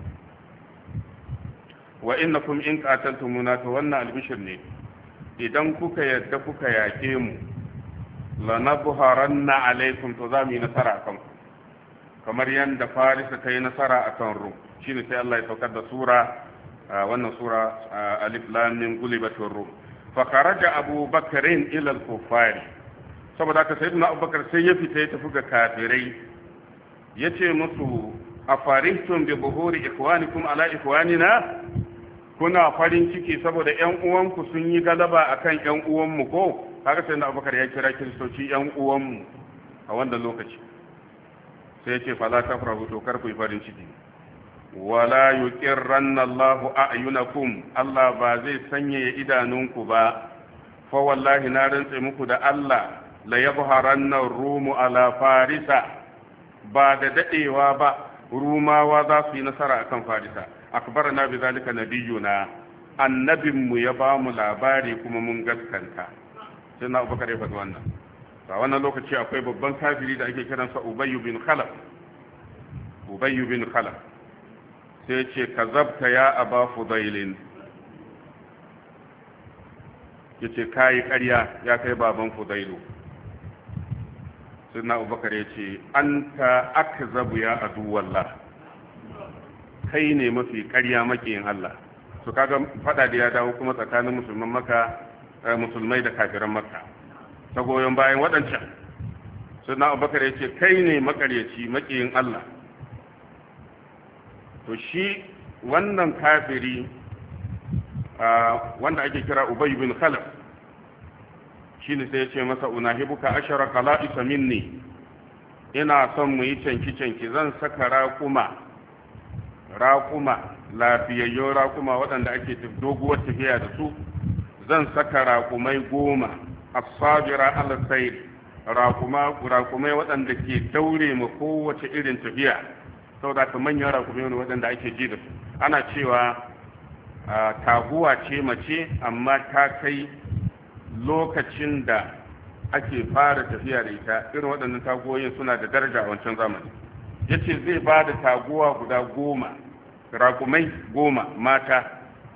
Speaker 1: wa innakum in qataltumuna to wannan albishir ne idan kuka yadda kuka yake mu lanabharanna alaikum to za mu yi nasara akan ku kamar yanda farisa ta yi nasara akan rom shine sai Allah ya saukar da sura wannan sura alif lam mim gulibatir rum fa kharaja Abu Bakr ila al-kuffari saboda haka sayyidina Abu Bakar sai ya fita ya tafi ga kafirai yace musu afarihtum bi buhuri ikhwanikum ala ikhwanina kuna farin ciki saboda ƴan uwanku sun yi galaba akan ƴan uwanmu ko kaga sayyidina Abu Bakar ya kira kiristoci ƴan uwanmu a wannan lokaci sai yace fala tafrahu to kar ku yi farin ciki wala yuqirranna Allahu a'yunakum Allah ba zai sanya idanunku ba fa wallahi na rantse muku da Allah la yabharanna rumu ala farisa ba da dadewa ba rumawa za su yi nasara akan farisa akbarana bi zalika nabiyuna annabinmu ya ba mu labari kuma mun gaskanta sai na Abubakar ya faɗi wannan a wannan lokaci akwai babban kafiri da ake kiransa Ubay bin Khalaf sai ce kazabta ya aba fudailin ya ce kayi ƙarya ya kai baban fudailu sai na abubakar ya ce an ta aka zabu ya aduwallah kai ne mafi ƙarya makiyin Allah su kaga fada da ya dawo kuma tsakanin musulmai da kafiran makka ta goyon bayan waɗancan sai na abubakar ya ce kai ne makaryaci makiyin Allah to shi wannan kafiri wanda ake kira Ubay bin Khalaf shine sai ya ce masa unahibuka ashara qala'isa minni ina son mu yi canki zan saka raƙuma lafiyayyo raƙuma waɗanda ake doguwar tafiya da su zan saka raƙumai 10 as-sabira ala sayr raƙumai waɗanda ke daure ma kowace irin tafiya saboda ka manyan raƙumai ne waɗanda ake ji da su ana cewa taguwa ce mace amma ta kai lokacin da ake fara tafiya da ita irin waɗannan taguwoyin suna da daraja a wancan zamani ya ce zai ba da taguwa guda 10 raƙumai 10 mata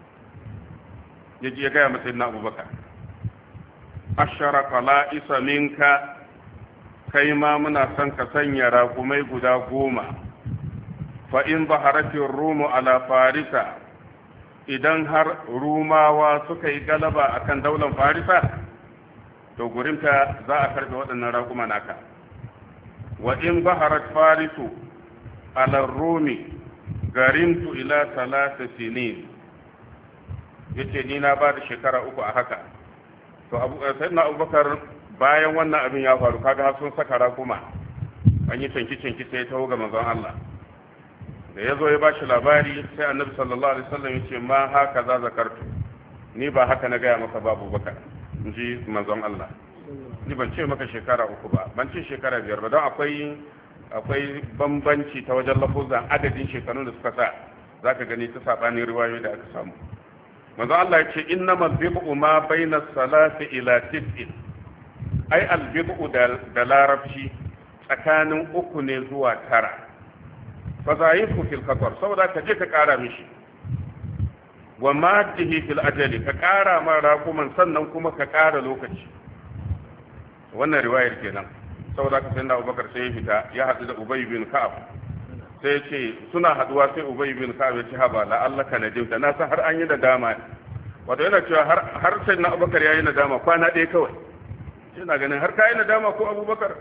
Speaker 1: ya ji ya gaya masa na abubakar ashara qala'isa minka kai ma muna son ka sanya raƙumai guda 10 fa in baharatin rumu ala farisa idan har rumawa suka yi galaba akan daular farisa to gurinta za a karbe waɗannan raƙuma naka wa in baharat farisu ala rumi garimtu ila 3 sinin yace ni na ba da shekara 3 a haka to sayyidina Abubakar bayan wannan abin ya faru kaga sun saka raƙuma an yi canki sai ta ga manzon Allah da ya zo ya bashi labari sai annabi sallallahu alaihi wasallam ya ce ma haka za zakartu ni ba haka na gaya maka babu Bakar in ji manzon Allah ni ban ce maka shekara 3 ba ban ce shekara 5 ba don akwai bambanci ta wajen lafuzan adadin shekarun da suka sa zaka gani ta sabanin riwayoyi da aka samu manzon Allah ya ce innamal bid'u ma baina salati ila 9 ai al bid'u da larabci tsakanin 3 ne zuwa 9 fazayifu fil qatar saboda ka je ka kara mishi wa maddihi fil ajali ka kara ma raquman sannan kuma ka kara lokaci wannan riwayar kenan saboda ka sanda Abubakar sai ya fita ya hadu da Ubay bin Ka'ab sai ya ce suna haduwa sai Ubay bin Ka'ab ya ce haba la Allah ka najimta na san har an yi nadama wato yana cewa har sai na Abubakar yayi nadama kwana ɗaya kawai ina ganin har kai nadama ko Abubakar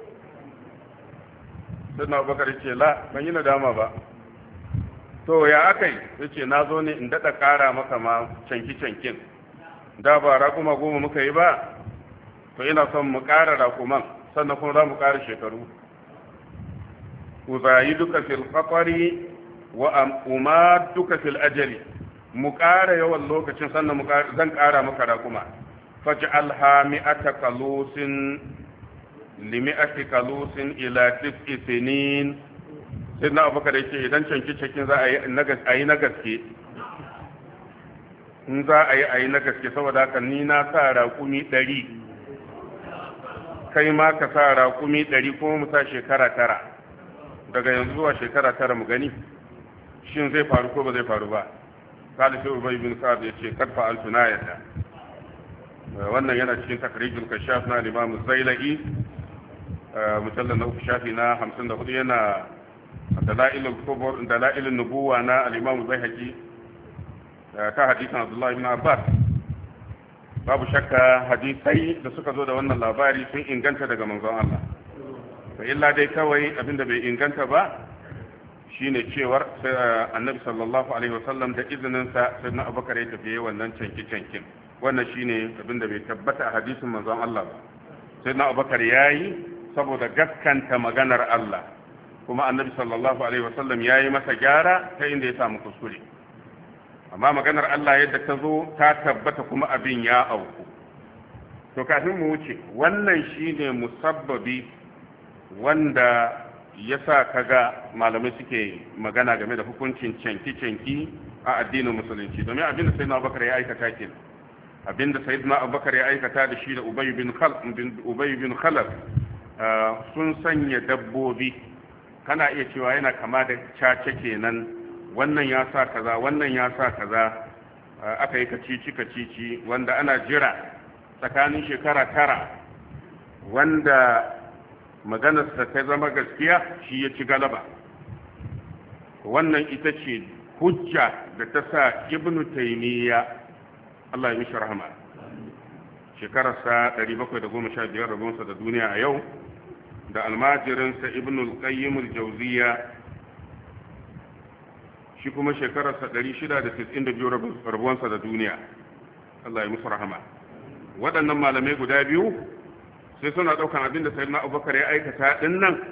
Speaker 1: sai na Abubakar ce la ban yi nadama ba to ya akai yace na zo ne in dada kara maka ma cankin da ba raƙuma 10 muka yi ba to ina son mu kara raƙuman sannan kuma za mu kara shekaru uzayiduka fil qatari wa umaduka fil ajali mu ƙara yawan lokacin sannan zan ƙara maka raƙuma faj'alha mi'ata qalusin limi'ati qalusin ila tis'i sinin sai na abubakar yake idan canki za a yi na gaske in za a yi na gaske saboda haka ni na sa raƙumi 100 kai ma ka sa raƙumi 100 kuma mu sa shekara 9 daga yanzu zuwa shekara 9 mu gani shin zai faru ko ba zai faru ba kada sai ubay bin sa'ad ya ce kad fa'altu na yadda wannan yana cikin takrijul kashaf na Imam Zailai mujallal na uku shafi na 54 yana dalailul kubur dalailun nubuwa na al-Imam Baihaqi ta hadisin Abdullah ibn Abbas babu shakka hadisai da suka zo da wannan labari sun inganta daga manzon Allah fa illa dai kawai abinda bai inganta ba shine cewar annabi sallallahu alaihi wasallam da izinin sa sayyidina Abubakar ya tafi wannan cankin wannan shine abinda bai tabbata a hadisin manzon Allah ba sayyidina Abubakar yayi saboda gaskanta maganar Allah kuma annabi sallallahu alaihi wasallam yayi masa gyara ta inda ya samu kuskure amma maganar Allah yadda ta zo ta tabbata kuma abin ya auku to kafin mu wuce wannan shine musabbabi wanda yasa kaga malamai suke magana game da hukuncin canki a addinin musulunci domin abin da sayyidina Abubakar ya aikata kenan abin da sayyidina Abubakar ya aikata da shi da Ubay bin Khalaf sun sanya dabbobi kana iya cewa yana kama da cace kenan wannan ya sa kaza wannan ya sa kaza aka yi kacici wanda ana jira tsakanin shekara 9 wanda maganarsa ta zama gaskiya shi ya ci galaba wannan ita ce hujja da ta sa ibnu taymiya Allah ya mishi rahama shekararsa 715 rabonsa da duniya a yau da almajirinsa ibnu al-qayyim al-jawziya shi kuma shekararsa 692 rabuwansa da duniya Allah ya musu rahama waɗannan malamai guda biyu sai suna ɗaukan abin da sayyidina Abubakar ya aikata din nan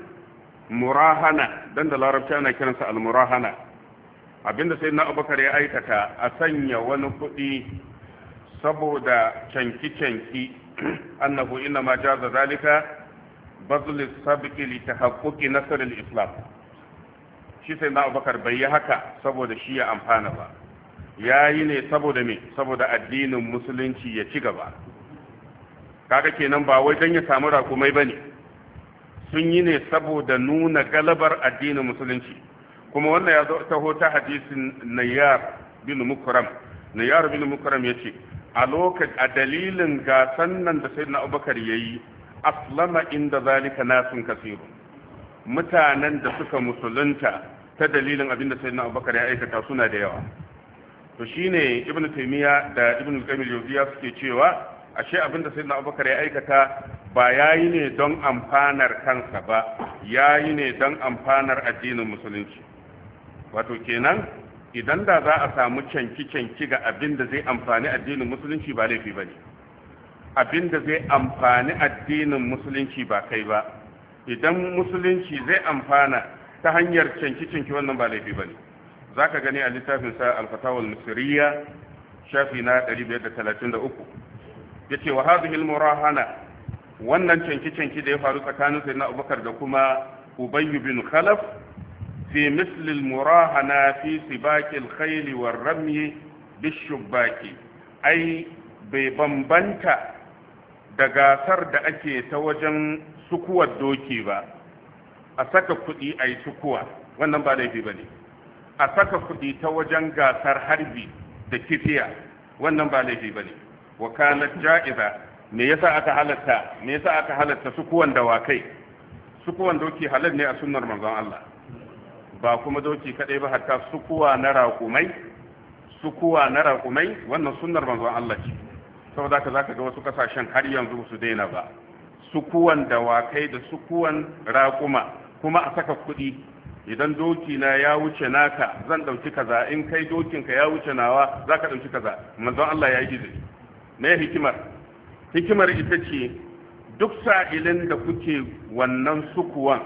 Speaker 1: murahana dan da larabci ana kiransa al-murahana abin da sayyidina Abubakar ya aikata a sanya wani kuɗi saboda canki annahu inna ma jaza zalika bazl as-sabqi li tahaqquqi nasr al-islam shi sai na Abubakar bai yi haka saboda shi ya amfana ba ya yi ne saboda me saboda addinin musulunci ya ci gaba kaga kenan ba wai dan ya samu rakumai bane sun yi ne saboda nuna galabar addinin musulunci kuma wannan ya zo taho ta hadisin Nayyar bin Mukram yace a lokacin a dalilin gasan nan da sayyidina Abubakar yayi aslama inda zalika nasun kasiru mutanen da suka musulunta ta dalilin abinda sayyidina Abubakar ya aikata suna da yawa to shine ibn Taymiyyah da ibn al-Qayyim al-Jawziyya suke cewa ashe abinda sayyidina Abubakar ya aikata ba yayi ne don amfanar kansa ba yayi ne don amfanar addinin musulunci wato kenan idan da za a samu canki ga abinda zai amfani addinin musulunci ba laifi bane abinda zai amfani addinin musulunci ba kai ba idan musulunci zai amfana ta hanyar canki wannan ba laifi bane zaka gani a littafin sa al-fatawa al-misriya shafi na 533 yace wa hadhihi al-murahana wannan canki da ya faru tsakanin sayyidina Abubakar da kuma Ubay bin Khalaf fi misl al-murahana fi sibaq al-khayl war-ramy bish-shubbaki ai bai bambanta da gasar da ake ta wajen sukuwar doki ba a saka kuɗi a yi sukuwa wannan ba laifi ba ne a saka kuɗi ta wajen gasar harbi da kifiya wannan ba laifi ba ne wa kanat ja'iza me yasa aka halatta sukuwan dawakai sukuwan doki halal ne a sunnar manzon Allah ba kuma doki kadai ba hatta sukuwa na raƙumai wannan sunnar manzon Allah ce saboda ka zaka ga wasu kasashen har yanzu su daina ba sukuwan dawakai da sukuwan raƙuma kuma a saka kuɗi idan doki na ya wuce naka zan ɗauki kaza in kai dokinka ya wuce nawa za ka ɗauki kaza manzon Allah ya yi izini me hikimar ita ce duk sa'ilin da kuke wannan sukuwan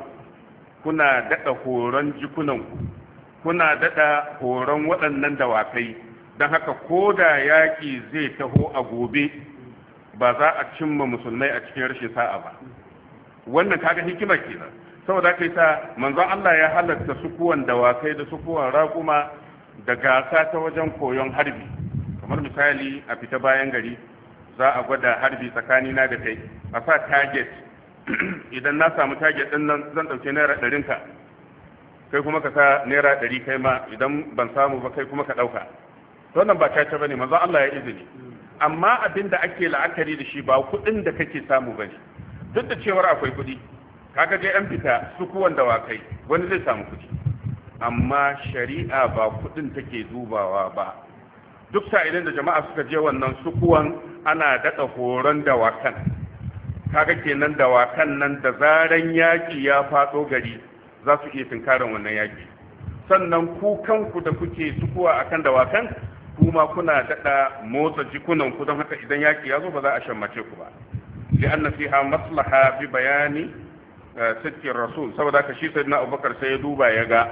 Speaker 1: kuna daɗa horon jikunanku kuna daɗa horon waɗannan dawakai don haka ko da yaƙi zai taho a gobe ba za a cimma musulmai a cikin rashin sa'a ba. Wannan kaga hikima kenan. Saboda kai sa manzon Allah ya halatta sukuwan dawakai da sukuwan raƙuma da gasa ta wajen koyon harbi. Kamar misali a fita bayan gari za a gwada harbi tsakanina da kai, a sa target. Idan na samu target din nan zan dauke naira 100 ka, kai kuma ka sa naira 100 kai ma, idan ban samu ba kai kuma ka dauka. Wannan ba caca bane, manzo Allah ya izini. Amma abinda ake la'akari da shi ba kudin da kake samu bane. Duk da cewar akwai kudi, kaga dai an fita sukuwan dawakai, wani zai samu kudi. Amma shari'a ba kudin take dubawa ba. Duk sa'ilin da jama'a suka je wannan sukuwan ana daɗa horon dawakan. Kaga kenan dawakan nan da zaran yaki ya faɗo gari za su iya tunkarin wannan yaki. Sannan ku kanku da kuke sukuwa akan dawakan kuma kuna daɗa motsa jikunan ku, don haka idan yaki ya zo ba za a shammace ku ba. li'anna fiha maslaha bi bayani sittin rasul. Saboda haka shi sayyidina Abubakar sai ya duba ya ga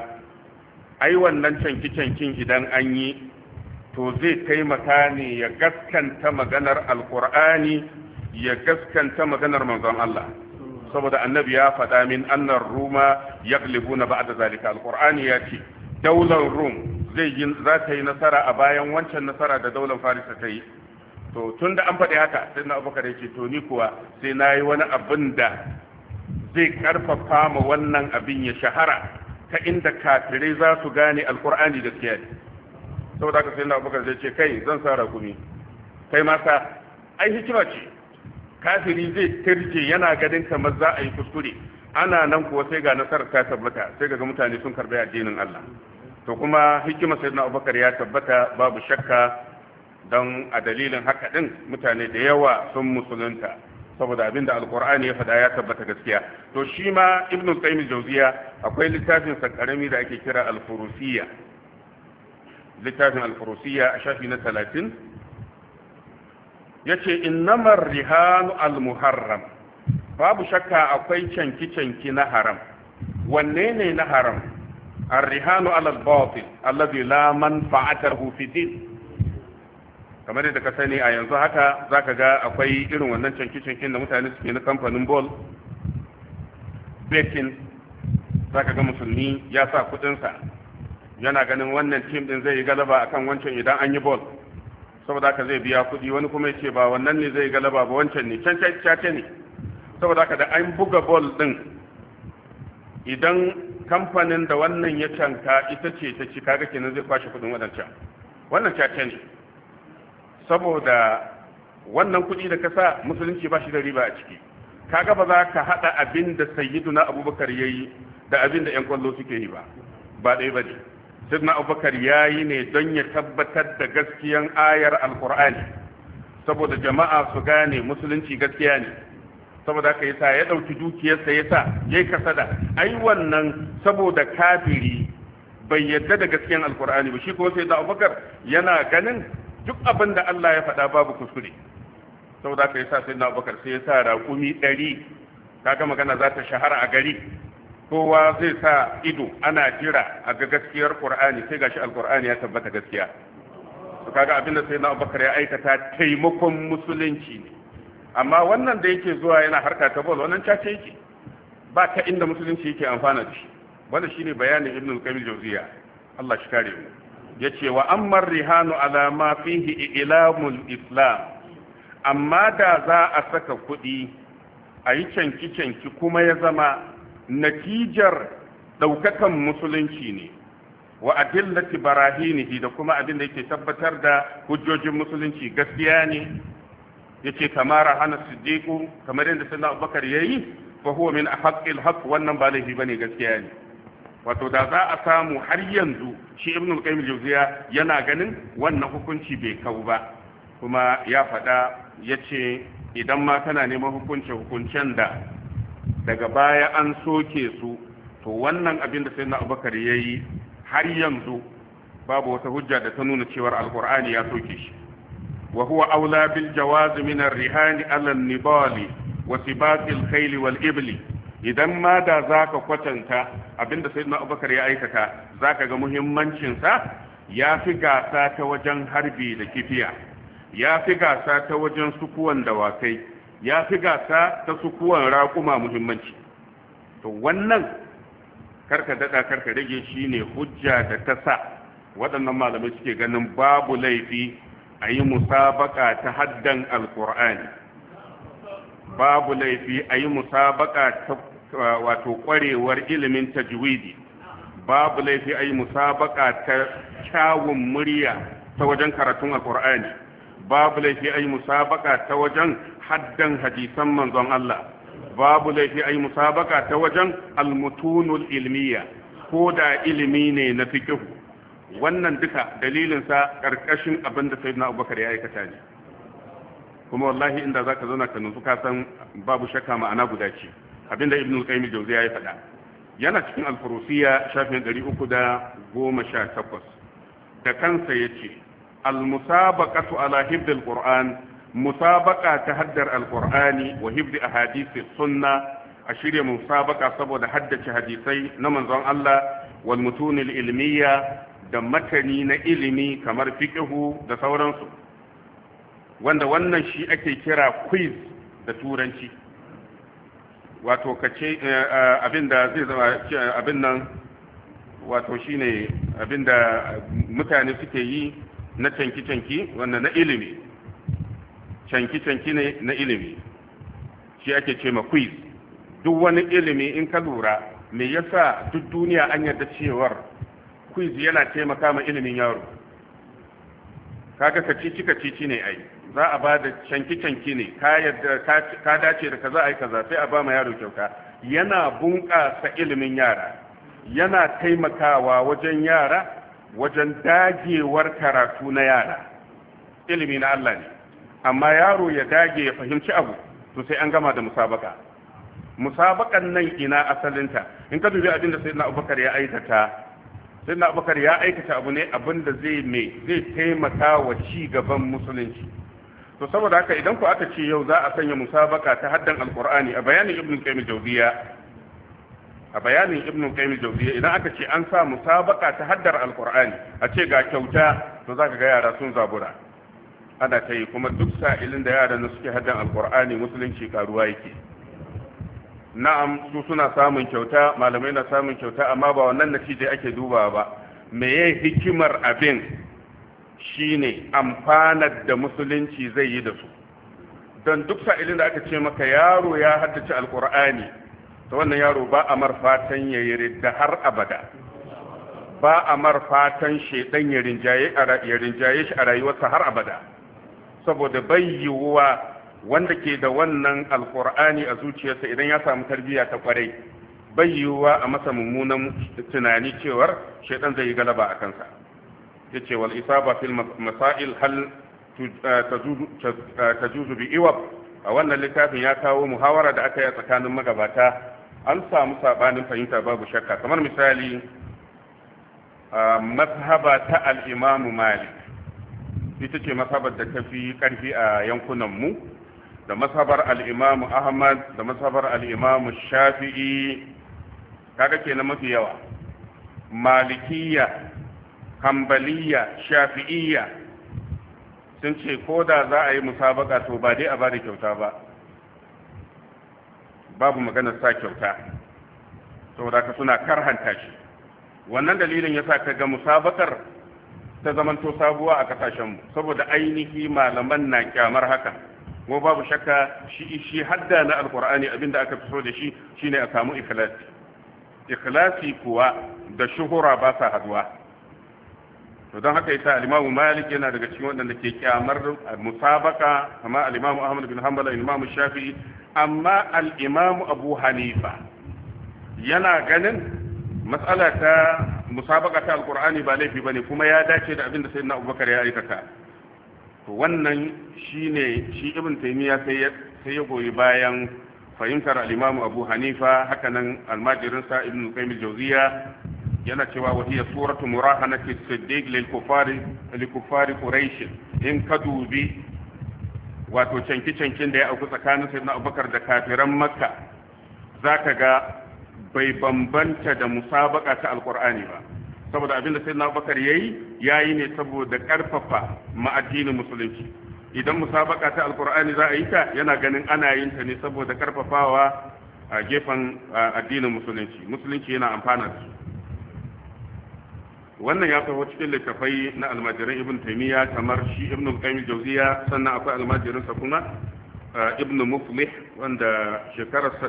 Speaker 1: ai wannan cankin idan an yi to zai taimaka ne ya gaskanta maganar alkur'ani, ya gaskanta maganar manzon Allah, saboda annabi ya faɗa min annar ruma yaglibuna ba'da zalika. Alkur'ani ya ce daular rum za ta yi nasara a bayan wancan nasara da daular farisa ta yi. To tun da an faɗi haka sai na abubakar ya ce to ni kuwa sai na yi wani abin da zai karfafa ma wannan abin ya shahara ta inda kafirai za su gane alkur'ani da gaskiya ne. Saboda haka sai na abubakar zai ce kai zan sa rakumi, kai ma sa. Ai hikima ce, kafiri zai tirje yana ganin kamar za a yi kuskure, ana nan kuwa sai ga nasarar ta tabbata, sai ga mutane sun karɓi addinin Allah. To kuma hikima sai na abubakar ya tabbata babu shakka, don a dalilin haka din mutane da yawa sun musulunta, saboda abinda alkur'ani ya faɗa ya tabbata gaskiya. To shi ma ibnu qayyim jawziya akwai littafin sa karami da ake kira al-furusiyya. Littafin al-furusiyya a shafi na 30 yace innamar rihanu al-muharram, babu shakka akwai canki na haram. Wanne ne na haram? ar-rihanu ala al-batil alladhi la manfa'atahu fi din. Kamar yadda ka sani a yanzu haka zaka ga akwai irin wannan canki-cankin da mutane suke na kamfanin ball betting. Zaka ga musulmi ya sa kudinsa, yana ganin wannan team din zai yi galaba akan wancan idan an yi ball, saboda haka zai biya kudi. Wani kuma yace ba wannan ne zai yi galaba ba, wancan ne, can ne. Saboda haka da an buga ball din, idan kamfanin da wannan ya canka ita ce ta ci, kaga kenan zai kwashe kudin wadancan. Wannan caca ne, saboda wannan kuɗi da ka sa musulunci ba shi da riba a ciki. Kaga ba za ka haɗa abin da sayyiduna abubakar ya yi da abin da 'yan kwallo suke yi ba ɗaya ba ne. sayyiduna abubakar ya yi ne don ya tabbatar da gaskiyan ayar alkur'ani, saboda jama'a su gane musulunci gaskiya ne. Saboda haka yasa ya ɗauki dukiyarsa yasa yayi kasada. Ai wannan saboda kafiri bai yadda da gaskiyan alkur'ani ba, shi kuma sayyiduna abubakar yana ganin duk abin da Allah ya faɗa babu kuskure. Saboda haka yasa sai na Abubakar sai ya sa raƙumi 100. Kaga magana za ta shahara a gari, kowa zai sa ido ana jira a ga gaskiyar Qur'ani, sai gashi alqur'ani ya tabbata gaskiya. To kaga abin da sai na Abubakar ya aikata taimakon musulunci ne. Amma wannan da yake zuwa yana harka ta bol, wannan cace yake, ba ta inda musulunci yake amfana da shi. Wannan shine bayanin Ibn al-Qayyim al-Jawziyya, Allah shi kare mu. Yace wa ammar rihanu ala ma fihi ilamul islam, amma da za a saka kuɗi a yi canki kuma ya zama natijar ɗaukakan musulunci ne, wa adillati barahinihi, da kuma abin da yake tabbatar da hujjojin musulunci gaskiya ne. Yace kamar hana siddiqu, kamar yadda sayyidina Abubakar yayi, fa huwa min haqqil haqq, wannan ba laifi bane, gaskiya ne. Wato da za a samu har yanzu shi Ibn al-Qayyim al-Jawziyya yana ganin wannan hukunci bai kau ba, kuma ya faɗa yace idan ma kana neman hukuncen da daga baya an soke su, to wannan abin da sayyidina Abubakar yayi har yanzu babu wata hujja da ta nuna cewa alqur'ani ya soke shi. wa huwa aula bil jawaz min ar-rihan ala an-nibali wa sibaqi al-khayl wal ibli. Idan ma da za ka kwatanta abinda sayyidina Abubakar ya aikata, za ka ga muhimmancinsa ya fi gasa ta wajen harbi da kifiya, ya fi gasa ta wajen sukuwan dawakai, ya fi gasa ta sukuwan raƙuma muhimmanci. To wannan karka daɗa karka rage shi ne hujja da ta sa waɗannan malamai suke ganin babu laifi a yi musabaka ta haddan alƙur'ani, babu laifi a yi musabaka ta wato ƙwarewar ilimin tajwidi, babu laifi a yi musabaka ta kyawun murya ta wajen karatun alƙur'ani, babu laifi a yi musabaka ta wajen haddan hadisan manzon Allah, babu laifi a yi musabaka ta wajen almutunul ilmiya ko da ilimi ne na fiqh. Wannan duka dalilinsa ƙarƙashin abin da sayyidina Abubakar ya aikata ne, kuma wallahi inda zaka zauna ka nutsu ka san babu shakka ma'ana guda ce abinda Ibn al-Qayyim al-Jawziyya ya faɗa. Yana cikin al-Furusiyya shafin 318 da kansa yace al-musabaqatu ala hifd al-Qur'an, musabaqa ta haddar al-Qur'ani wa hifd ahadith as-sunnah, a shirya musabaqa saboda haddace hadisai na manzon Allah wal mutun al-ilmiyya da matani na ilimi kamar fiqhu da sauransu, wanda wannan shi ake kira quiz da turanci. Wato kace abinda zai zama abin nan, wato shine abinda mutane suke yi na canki-canki wanda na ilimi, canki-canki ne na ilimi, shi ake ce ma quiz. Duk wani ilimi in ka lura me yasa duk duniya an yarda cewar quiz yana taimaka ma ilimin yaro. Kaga kacici ne ai, za a ba da canki-canki ne, ka dace da kaza ai kaza, sai a ba ma yaro kyauta. Yana bunƙasa ilimin yara, yana taimakawa wajen yara wajen dagewar karatu na yara. Ilimi na Allah ne, amma yaro ya dage ya fahimci abu to sai an gama da musabaka. Musabakan nan ina asalinta, in ka dubi abin da sayyidina Abubakar ya aikata, sayyidina Abubakar ya aikata abu ne abin da zai taimaka wa ci gaban musulunci. To saboda haka idan ku aka ce yau za a sanya musabaka ta haddan alqur'ani, a bayanin Ibn Qayyim al-Jawziyya, idan aka ce an sa musabaka ta haddar alqur'ani, a ce ga kyauta, to zaka ga yara sun zabura ana ta yi, kuma duk sa'ilin da yaran suke haddan alqur'ani musulunci karuwa yake. Na'am, su suna samun kyauta, malamai na samun kyauta, amma ba wannan natija ake dubawa ba. Me yayi hikimar abin shine amfanar da musulunci zai yi da su. Don duk sa'ilin da aka ce maka yaro ya haddace alqur'ani, to wannan yaro ba a marfatan ya yi ridda har abada, ba a marfatan shedan ya rinjaye shi a rayuwarsa har abada, saboda bai yiwuwa wanda ke da wannan alqur'ani a zuciyarsa idan ya samu tarbiyya ta kwarai, bai yiwuwa a masa mummunan tunani cewar shedan zai yi galaba a kansa. yace wal isaba fil masail hal tajuzu bi iwab. A wannan littafin ya kawo muhawara da aka yi tsakanin magabata, an samu sabanin fahimta babu shakka. Kamar misali mazhaba ta al-Imam Malik, ita ce mazhabar da ta fi karfi a yankunan mu, da mazhabar al-Imam Ahmad, da mazhabar al-Imam Shafi'i, kaga kenan mafi yawa. Malikiyya, Hanbaliyya, Shafi'iyya sun ce ko da za a yi musabaka to ba dai a ba da kyauta ba, babu maganar sa kyauta, saboda ka suna karhanta shi. Wannan dalilin yasa ka ga musabakar ta zamanto sabuwa a kasashenmu, saboda ainihi malaman na kyamar haka. Ko babu shakka shi hadda na alkur'ani abinda aka fi so da shi shine a samu ikhlasi. Ikhlasi kuwa da shuhura ba sa haduwa. To don haka yasa al-Imam Malik yana daga cikin waɗanda ke kyamar musabaka, amma al-Imam Ahmad bin Hanbal, al-Imam Shafi'i, amma al-Imam Abu Hanifa yana ganin matsala ta musabaka ta alqur'ani ba laifi bane, kuma ya dace da abin da sayyidina Abubakar ya aikata. To wannan shine shi Ibn Taymiyyah sai ya goyi bayan fahimtar al-Imam Abu Hanifa. Hakanan almajirin sa Ibn Qayyim al-Jawziyya yana cewa wa hiya suratu murahanati as-siddiq lil kuffari quraish. In ka dubi wato cankin da ya auku tsakanin sayyidina Abubakar da kafiran Makka, zaka ga bai bambanta da musabaka ta alqur'ani ba. saboda abin da sayyidina Abubakar yayi ne saboda karfafa ma'addinin musulunci. Idan musabaka ta alqur'ani za a yi ta yana ganin ana yin ta ne saboda karfafawa a gefen addinin musulunci yana amfana da su. wannan ya taho cikin littafai na almajiran ibn taymiya kamar shi ibn qayyim jawziya, sannan akwai almajirin sa kuma ibn muflih wanda shekararsa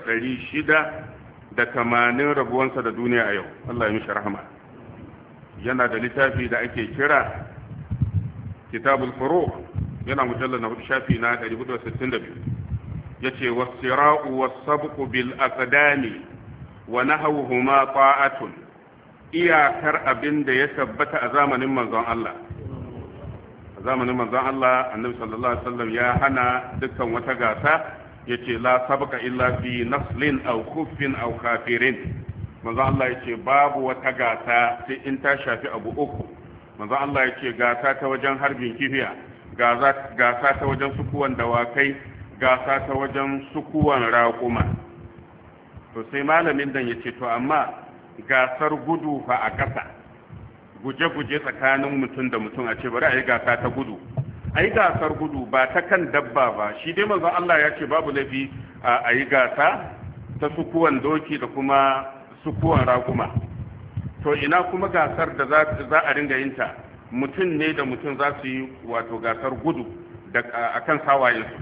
Speaker 1: 680 rabuwansa da duniya a yau, Allah ya mishi rahama. yana da littafi da ake kira kitabul furu' yana mujallal na shafi na 462 yace was-sira'u was-sabqu bil aqdami wa nahawhuma ta'atun. iyakar abin da ya tabbata a zamanin manzon Allah. A zamanin manzon Allah annabi sallallahu alaihi wasallam ya hana dukkan wata gasa, yace la sabqa illa fi naslin aw khuffin aw kafirin. manzon Allah yace babu wata gasa sai in ta shafi abu uku. manzon Allah yace gasa ta wajen harbin kifiya, gasa ta wajen sukuwan dawakai, gasa ta wajen sukuwan raƙuma. to sai malamin dan yace to amma gasar gudu fa a ƙasa, guje-guje tsakanin mutum da mutum, a ce bari a yi gasa ta gudu. a yi gasar gudu ba ta kan dabba ba, shi dai manzon Allah ya ce babu laifi a yi gasa ta sukuwan doki da kuma sukuwan raguma. to ina kuma gasar da za a ringa yin ta mutum ne da mutum za su yi wato gasar gudu a kan sawayensu.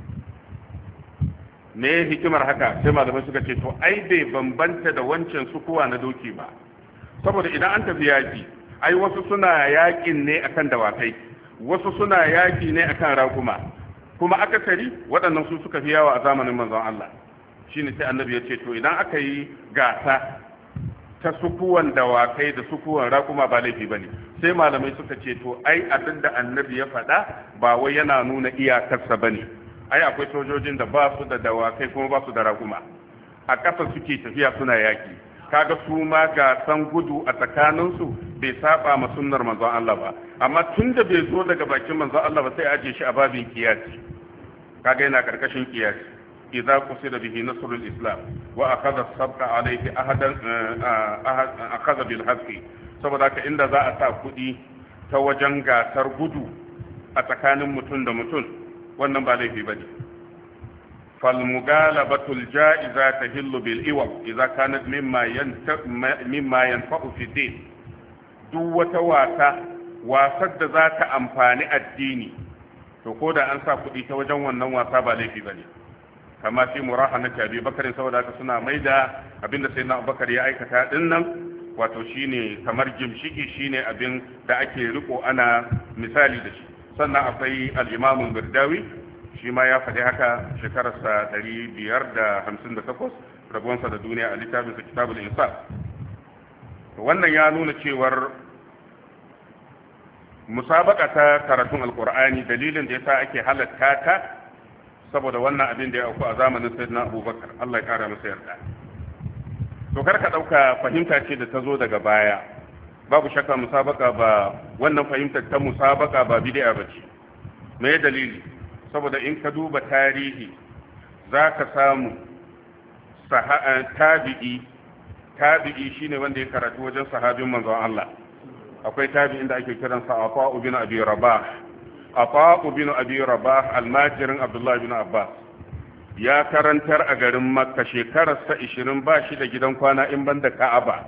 Speaker 1: me hikimar haka? sai malamai suka ce to ai bai bambanta da wancan sukuwa na doki ba, saboda idan an tafi yaki ai wasu suna yakin ne akan dawakai, wasu suna yaki ne akan raguma, kuma akasari waɗannan su suka fi yawa a zamanin manzon Allah. shine sai annabi ya ce to idan aka yi gasa ta sukuwan dawakai da sukuwan raguma ba laifi bane. sai malamai suka ce to ai abinda annabi ya faɗa ba wai yana nuna iyakarsa bane. ai akwai sojojin da ba su da dawakai kuma ba su da raguma, a ƙasa suke tafiya suna yaki, kaga su ma gasan gudu a tsakaninsu bai saba ma sunnar manzon Allah ba. amma tunda bai zo daga bakin manzon Allah ba sai aje shi a babin kiyasi, kaga yana karkashin kiyasi. idza qusida bihi nasrul islam wa akhadha sabqa alayhi ahadan akhadha bil haqqi. saboda haka inda za a sa kuɗi ta wajen gasar gudu a tsakanin mutum da mutum, wannan ba laifi bane. fal mugalabatul ja'iza tahillu bil iwab idza kanat mimma yanfa'u fi din. duk wata wasar da za ta amfani addini, to ko da an sa kuɗi ta wajen wannan wasa ba laifi bane. kama fi murahanati Abi Bakar, saboda haka suna maida abinda sayyidina Abubakar ya aikata din nan, wato shine kamar gimshiki, shine abin da ake riko ana misali da shi. sannan akwai al-Imam al-Birdawi, shi ma ya faɗi haka, shekararsa 558 rabuwansa da duniya, a littafin sa Kitabul Insaf. wannan ya nuna cewar musabaka ta karatun alqur'ani dalilin da yasa ake halatta ta saboda wannan abin da ya auku a zamanin sayyidina Abubakar, Allah ya kara masa yarda. to karka dauka fahimta ce da ta zo daga baya, babu shakka musabaka ba, wannan fahimtar ta musabaka ba bid'a bace. me dalili? saboda in ka duba tarihi zaka samu tabi'i shine wanda ya karatu wajen sahabin manzon Allah. akwai tabi'in da ake kiransa Atha ibn Abi Rabah. Atha ibn Abi Rabah almajirin Abdullah ibn Abbas, ya karantar a garin Makka, shekararsa 20 ba shi da gidan kwana in banda Ka'aba.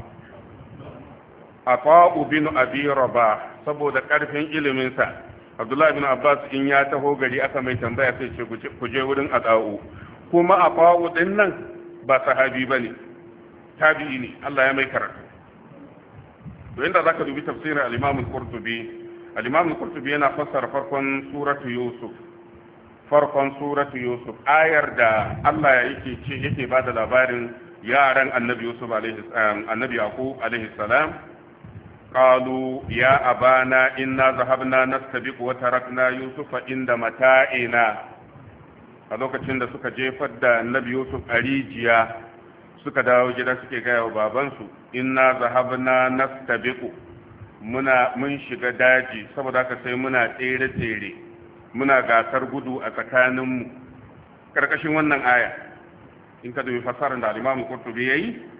Speaker 1: Atha ibn Abi Rabah saboda karfin iliminsa, Abdullah ibn Abbas in ya taho gari aka mai tambaya sai ce ku je wurin Ata'u. kuma Ata'u din nan ba sahabi bane, tabi'i ne, Allah ya mai karatu. to inda zaka dubi tafsirin al-Imam al-Qurtubi, al-Imam al-Qurtubi yana fassara farkon suratu Yusuf, ayar da Allah yake bada labarin yaran annabi Yusuf annabi Yaqub alaihi salam. qalu ya abana inna zahabna nastabiqu wa tarakna Yusufa inda mata'ina. a lokacin da suka jefar da annabi Yusuf a rijiya, suka dawo gida suke gaya wa babansu, inna zahabna nastabiqu, mun shiga daji, saboda haka sai muna tsere muna gasar gudu a tsakaninmu. karkashin wannan aya in ka dubi fasarar da al-Imam Qurtubi yayi,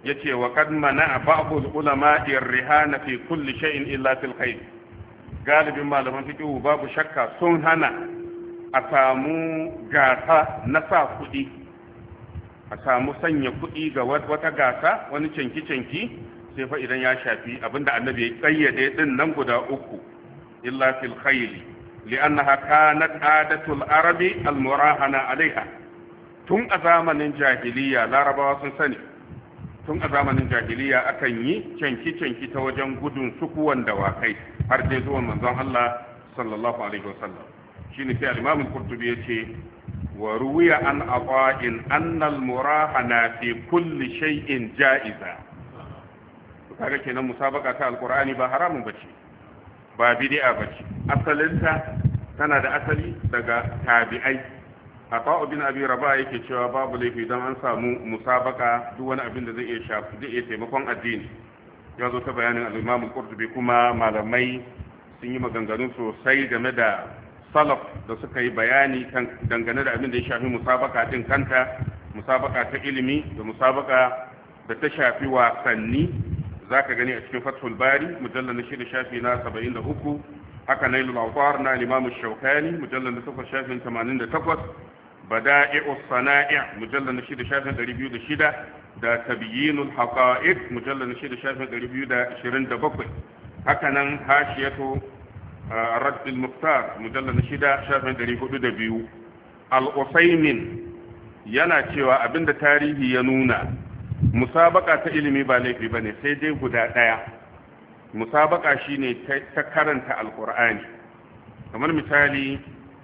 Speaker 1: yace wa qad mana ba'd ulama ar-rihana fi kulli shay'in illa fil khayr galibin malaman fiqh babu shakka sun hana a samu gasa na sa kuɗi, a samu sanya kuɗi ga wata gasa wani canki-canki sai fa idan ya shafi abinda annabi ya kayyade din nan guda uku illa fil khayl li'annaha kanat adatul arabi al-murahana alaiha. Tun a zamanin jahiliya larabawa sun sani, tun a zamanin jahiliya akan yi canki-canki ta wajen gudun sukuwan dawakai har dai zuwan manzon Allah sallallahu alaihi wasallam. shine sai al-Imam al-Qurtubi yace wa ruwiya an aqa'in anna al-murahana fi kulli shay'in ja'iza. Kaga kenan musabaka ta al-Qur'ani ba haramun bace, ba bid'a bace, asalinta tana da asali daga tabi'ai. Ata'u bin Abi Rabah yake cewa babu laifi dan an samu musabaka duk wani abin da zai iya taimakon addini. Ya zo ta bayanin al-Imam al-Qurtubi, kuma malamai sun yi maganganu sosai game da salaf da suka yi bayani kan dangane da abin da ya shafi musabaka din kanta, musabaka ta ilimi da musabaka da ta shafi wasanni. Zaka gani a cikin Fathul Bari mujallal na 6 shafi na 73, haka Nailul Awtar na Imam Shawkani mujallal na 8 shafin 88, Bada'i'us Sana'i' mujallal na 6 shafin 206 da Tabyinul Haqa'iq mujallal na 6 shafin 227, haka nan Hashiyatu Radd al-Mukhtar mujallal na 6 shafin 402. Al-Usaymin yana cewa abinda tarihi ya nuna musabaka ta ilimi ba laifi bane, sai dai guda daya. Musabaka shine ta karanta alqur'ani. Kamar misali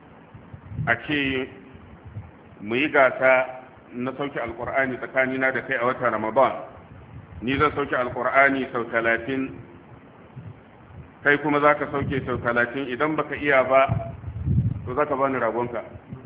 Speaker 1: a ce mu yi gasa na sauke alqur'ani tsakanina da kai a watan Ramadan, ni zan sauke alqur'ani sau 30, kai kuma zaka sauke sau 30. idan baka iya ba to zaka bani ragonka.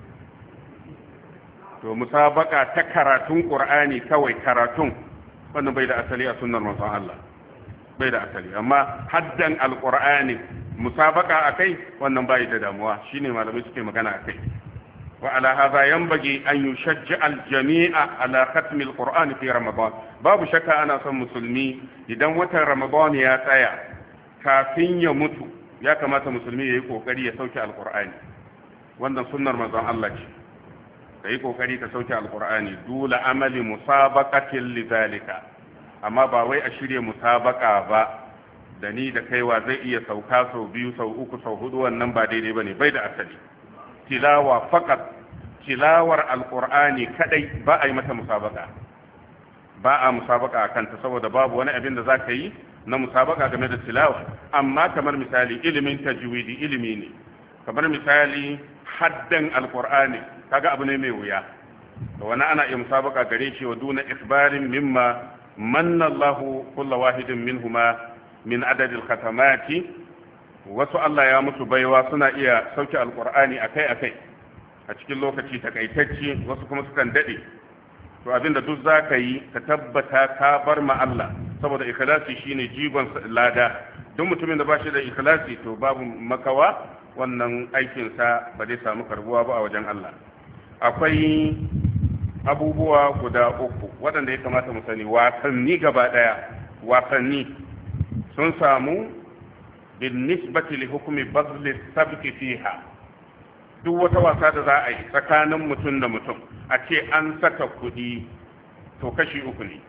Speaker 1: To musabaka ta karatun Qur'ani kawai, karatun wannan bai da asali a sunnar manzon Allah, bai da asali. Amma haddan alqur'ani musabaka akai wannan bai da damuwa, shine malamai suke magana akai. Wa ala hadha yanbaghi an yushajja al-jami'a ala khatm al-Qur'an fi Ramadan. Babu shakka ana son musulmi idan watan Ramadan ya tsaya kafin ya mutu, ya kamata musulmi yayi kokari ya sauke alqur'ani. Wannan sunnar manzon Allah ce. ka yi kokari ka sauke alkur'ani dole amali musabaqatin lidhalika, amma ba wai a shirye musabaka ba da ni da kaiwa zai iya sauka sau 2 sau 3 sau 4, wannan ba daidai bane, bai da asali. Tilawa faqat, tilawar alkur'ani kadai ba a yi mata musabaka, ba a musabaka akan ta, saboda babu wani abin da zaka yi na musabaka game da tilawa. Amma kamar misali ilimin tajwidi ilimi ne, kamar misali haddan alkur'ani kaga abu ne mai wuya, da wani ana iya musabaka gare shi wa duna ikhbarin mimma manna Allahu kullu wahidin minhuma min adadil khatamati. Wasu Allah ya musu baiwa suna iya sauke alkur'ani akai-akai a cikin lokaci takaitacce, wasu kuma sukan dade. To abinda duk zaka yi ka tabbata ka bar ma Allah, saboda ikhlasi shine jigon lada. Duk mutumin da ba shi da ikhlasi to babu makawa wannan aikinsa ba zai samu karbuwa ba a wajen Allah. Akwai abubuwa guda 3 waɗanda ya kamata mu sani. Wasanni gaba ɗaya, wasanni sun samu bin nisbati li hukumi bazli sabqi fiha. Duk wata wasa da za a yi tsakanin mutum da mutum a ce an saka kuɗi, to kashi 3 ne.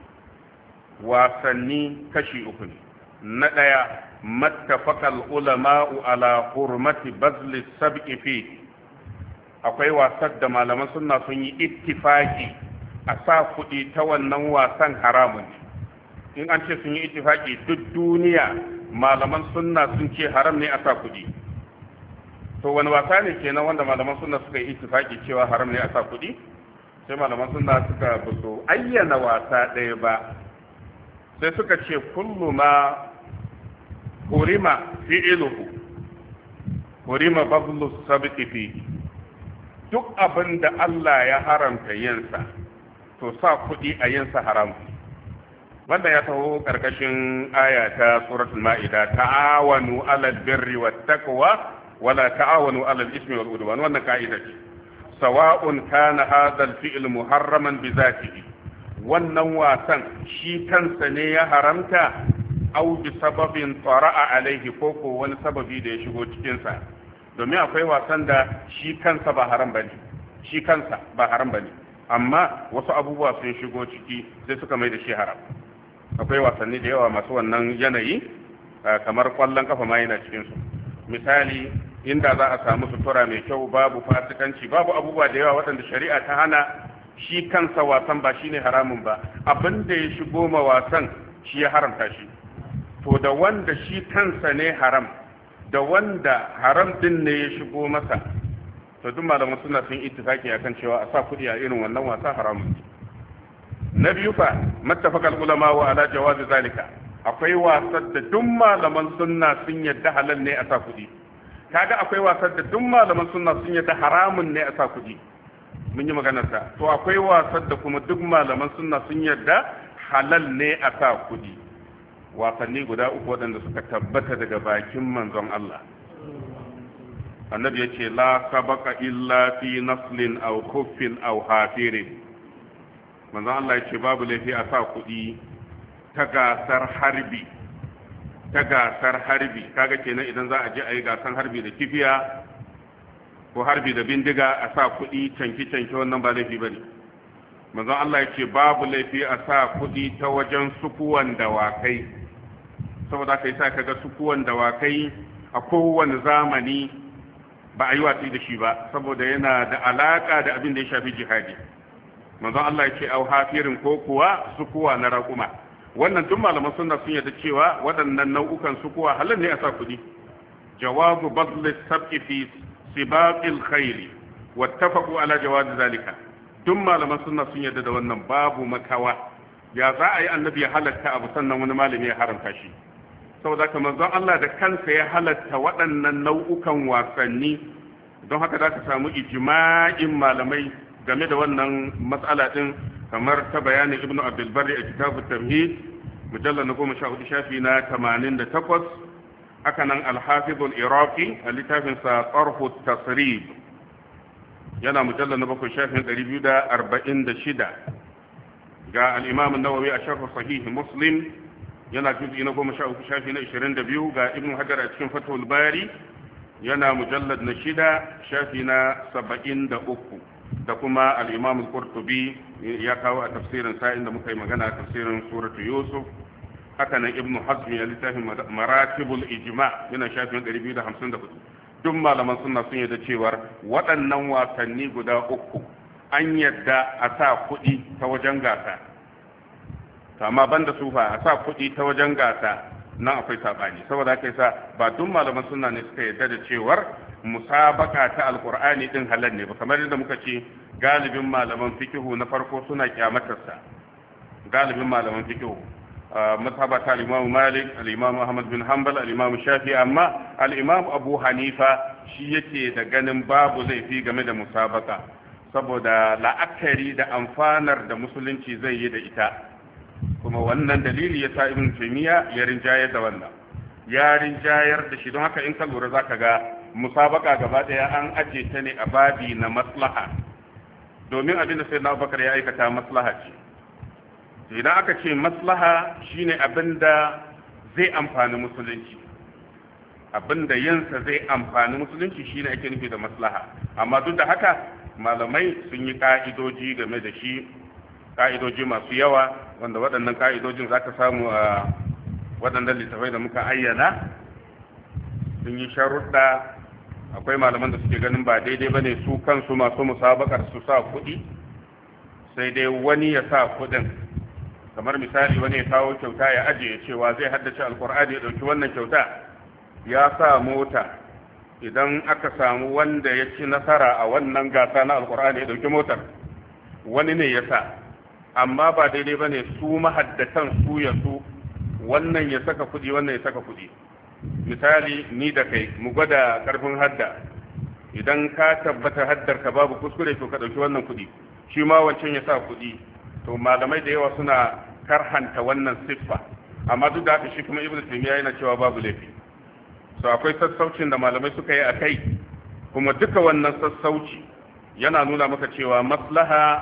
Speaker 1: Wasanni kashi 3 ne. Na ɗaya, mattafaqal ulama'u ala hurmati bazli sabqi fihi. Akwai wasan da malaman sunna sun yi ittifaki a sa kuɗi ta wannan wasan haramun ne. In an ce sun yi ittifaki duk duniya malaman sunna sun ce haram ne a sa kuɗi. To wani wasa ne kenan wanda malaman sunna suka yi ittifaki cewa haram ne a sa kuɗi? Sai malaman sunna suka buso ayyana wasa ɗaya ba, sai suka ce kullu ma hurima fi'luhu hurima bablu sabqi fihi. Duk abin da Allah ya haramta yinsa, to sa kuɗi a yinsa haram. Wanda ya taho ƙarƙashin aya ta suratul ma'ida, ta'awanu alal birri wat taqwa wala ta'awanu alal ismi wal udwan. Wannan ka'ida ce. Sawa'un kana hadha al-fi'l muharraman bi zatihi wannan wasan shi kansa ne ya haramta au bi sababin tsara'a alaihi ko wani sababi da ya shigo cikinsa, domin akwai wasan da shi kansa ba haram bane amma wasu abubuwa sun shigo ciki sai suka mai da shi haram. Akwai wasanni da yawa masu wannan yanayi, kamar kwallon kafa ma yana cikin su. Misali, inda za a samu sutura mai kyau, babu fasikanci, babu abubuwa da yawa waɗanda shari'a ta hana, shi kansa wasan ba shine haramun ba, abin da ya shigo ma wasan shi ya haramta shi. To da wanda shi kansa ne haram da wanda haram din ne ya shigo masa, to duk malaman suna sun ittifaki akan cewa a sa kuɗi a irin wannan wasa haramun. Na biyu fa mattafaqal ulama wa ala jawaz zalika, akwai wasan da duk malaman sunna sun yadda halal ne a sa kuɗi. Kaga akwai wasan da duk malaman sunna sun yadda haramun ne a sa kuɗi, mun yi maganar ta. To akwai wasan da kuma duk malaman sunna sun yadda halal ne a sa kuɗi. Wasanni guda uku waɗanda suka tabbata daga bakin manzon Allah. Annabi ya ce la sabaka illa fi naslin aw khuffin aw hafirin. Manzon Allah ya ce babu laifi a sa kuɗi ta gasar harbi. Kaga kenan idan za a je a yi gasar harbi da kifiya ko harbi da bindiga, a sa kuɗi canki wannan ba laifi bane. Manzon Allah ya ce babu laifi a sa kuɗi ta wajen sukuwan dawakai, saboda kai sa kaga sukuwan dawakai a kowane zamani ba a yi watsi da shi ba, saboda yana da alaka da abin da ya shafi jihadi. Manzon Allah ya ce au hafirin ko kuwa sukuwa na raƙuma. Wannan duk malaman sunna sun yarda cewa waɗannan nau'ukan sukuwa halal ne a sa kuɗi. Jawabu badl as-sabqi fi sibaqil khayl wattafaqu ala jawaz zalika. Duk malaman sunna sun yarda da wannan, babu makawa. Ya za a yi annabi ya halatta abu sannan wani malami ya haramta shi? Saboda haka manzon Allah da kansa ya halatta waɗannan nau'ukan wasanni, don haka za ka samu ijma'in malamai game da wannan matsala din, kamar ta bayanin Ibn Abdul Barri a kitabu Tamhid mujallal na 14 shafi na 88. Haka nan Al-Hafiz al-Iraqi a littafin sa Tarhu at-Tasrib yana mujallal na 7 shafin 246. Ga al-Imam an-Nawawi a sharh Sahih Muslim yana juz'i na 13 shafi na 22. Ga Ibn Hajar a cikin Fathul Bari yana mujallad na 6 shafi na 73. da kuma al-Imam al-Qurtubi ya kawo a tafsirin sa inda muka yi magana a tafsirin suratu Yusuf. Haka nan Ibn Hazm ya littafin Maratibul Ijma yana shafin 254. Duk malaman sunna sun yarda cewa waɗannan wasanni guda uku an yadda a sa kuɗi ta wajen gasa, amma banda sufa a sa kuɗi ta wajen gasa nan akwai sabani. Saboda haka yasa ba duk malaman sunna ne suka yarda da cewar musabaka ta alqur'ani din halal ne ba, kamar yadda muka ce galibin malaman fiqhu na farko suna kyamatarsa. Galibin malaman fiqhu mazhabata al-Imam Malik, al-Imam Ahmad bin Hanbal, al-Imam Shafi'i, amma al-Imam Abu Hanifa shi yake da ganin babu laifi game da musabaka, saboda la'akari da amfanar da musulunci zai yi da ita. Kuma wannan dalili ya sa Ibn Taymiyyah ya rinjayar da wannan, ya rinjayar da shi. Don haka in ka lura zaka ga musabaka gaba daya an aje ta ne a babi na maslaha, domin abin da Sayyidina Abubakar ya aikata maslaha ce. Idan aka ce maslaha shine abin da zai amfani musulunci, abin da yinsa zai amfani musulunci shine ake nufi da maslaha. Amma duk da haka malamai sun yi ka'idoji game da shi, ka'idoji masu yawa, wanda waɗannan ka'idojin za ka samu a waɗannan littafai da muka ayyana. Sun yi sharuɗa. Akwai malaman da suke ganin ba daidai ba ne su kansu masu musabakar su sa kuɗi, sai dai wani ya sa kuɗin. Kamar misali, wani ya kawo kyauta ya ajiye cewa zai haddace alkur'ani, ya ɗauki wannan kyauta ya sa mota. Idan aka samu wanda ya ci nasara a wannan gasa na alkur'ani ya ɗauki motar, wani ne ya sa. Amma ba daidai ba ne su mahaddatan su ya su, wannan ya saka kuɗi wannan ya saka kuɗi. Misali, ni da kai mu gwada karfin hadda, idan ka tabbata haddar ka babu kuskure to ka dauki wannan kuɗi, shi ma wancan ya sa kuɗi. To malamai da yawa suna karhanta wannan siffa, amma duk da haka shi kuma Ibn Taymiyyah yana cewa babu laifi. So akwai sassaucin da malamai suka yi akai, kuma duka wannan sassauci yana nuna maka cewa maslaha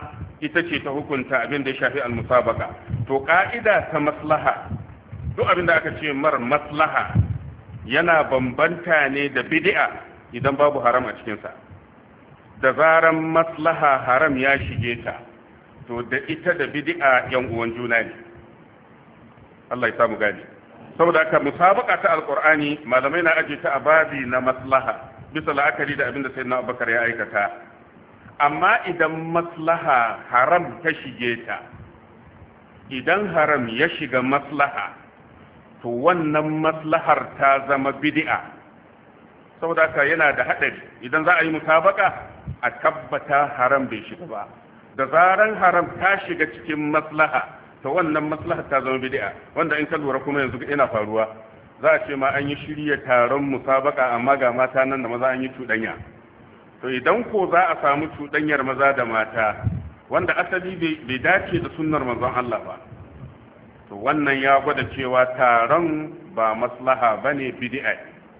Speaker 1: ita ce ta hukunta abin da ya shafi al-musabaka. To ka'ida ta maslaha, duk abin da aka ce mar maslaha yana bambanta ne da bid'a idan babu haram a cikinsa. Da zaran maslaha haram ya shige ta, to da ita da bid'a yan uwan juna ne. Allah ya samu gani. Saboda haka musabaka ta alqur'ani malamai na aje ta a babi na maslaha bisa la'akari da abin da sayyidina Abubakar ya aikata. Amma idan maslaha haram ta shige ta, idan haram ya shiga maslaha, to wannan maslahar ta zama bid'a. Saboda haka yana da haɗari idan za a yi musabaka a tabbata haram bai shiga ba. Da zaran haram ta shiga cikin maslaha, to wannan maslahar ta zama bid'a, wanda in ka lura kuma yanzu ina faruwa. Za a ce ma an yi shirya taron musabaka amma ga mata nan da maza an yi cuɗanya. To idan ko za a samu cuɗanyar maza da mata wanda asali bai dace da sunnar manzon Allah ba, to wannan ya gwada cewa taron ba maslaha bane, bid'a.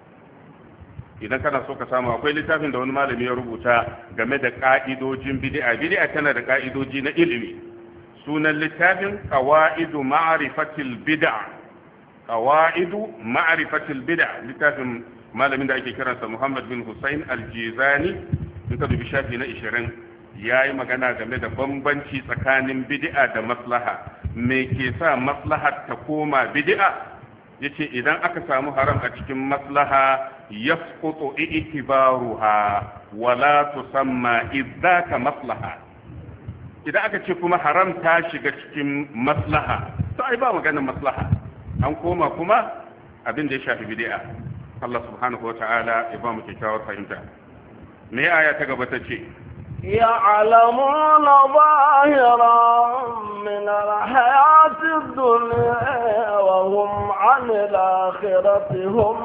Speaker 1: Idan kana so ka samu, akwai littafin da wani malami ya rubuta game da ka'idojin bid'a. Bid'a tana da ka'idoji na ilimi. Sunan littafin qawaidu ma'rifatil bid'a. Qawaidu ma'rifatil bid'a, littafin malamin da ake kiransa Muhammad bin Hussein al-Jizani. In ka dubi shafi na 20, yayi magana game da bambanci tsakanin bid'a da maslaha. Me ke sa maslahar ta koma bid'a? Yace idan aka samu haram a cikin maslaha yasqutu i'tibaruha wala tusamma idzaka maslaha. Idan aka ce kuma haram ta shiga cikin maslaha, to ai ba maganar maslaha, an koma kuma abin da ya shafi bid'a. Allah subhanahu wa ta'ala ya ba mu kyakkyawar fahimta. Me aya ta gaba ta ce?
Speaker 2: يعلمون ظاهرا من الحياة الدنيا وهم عن الآخرة هم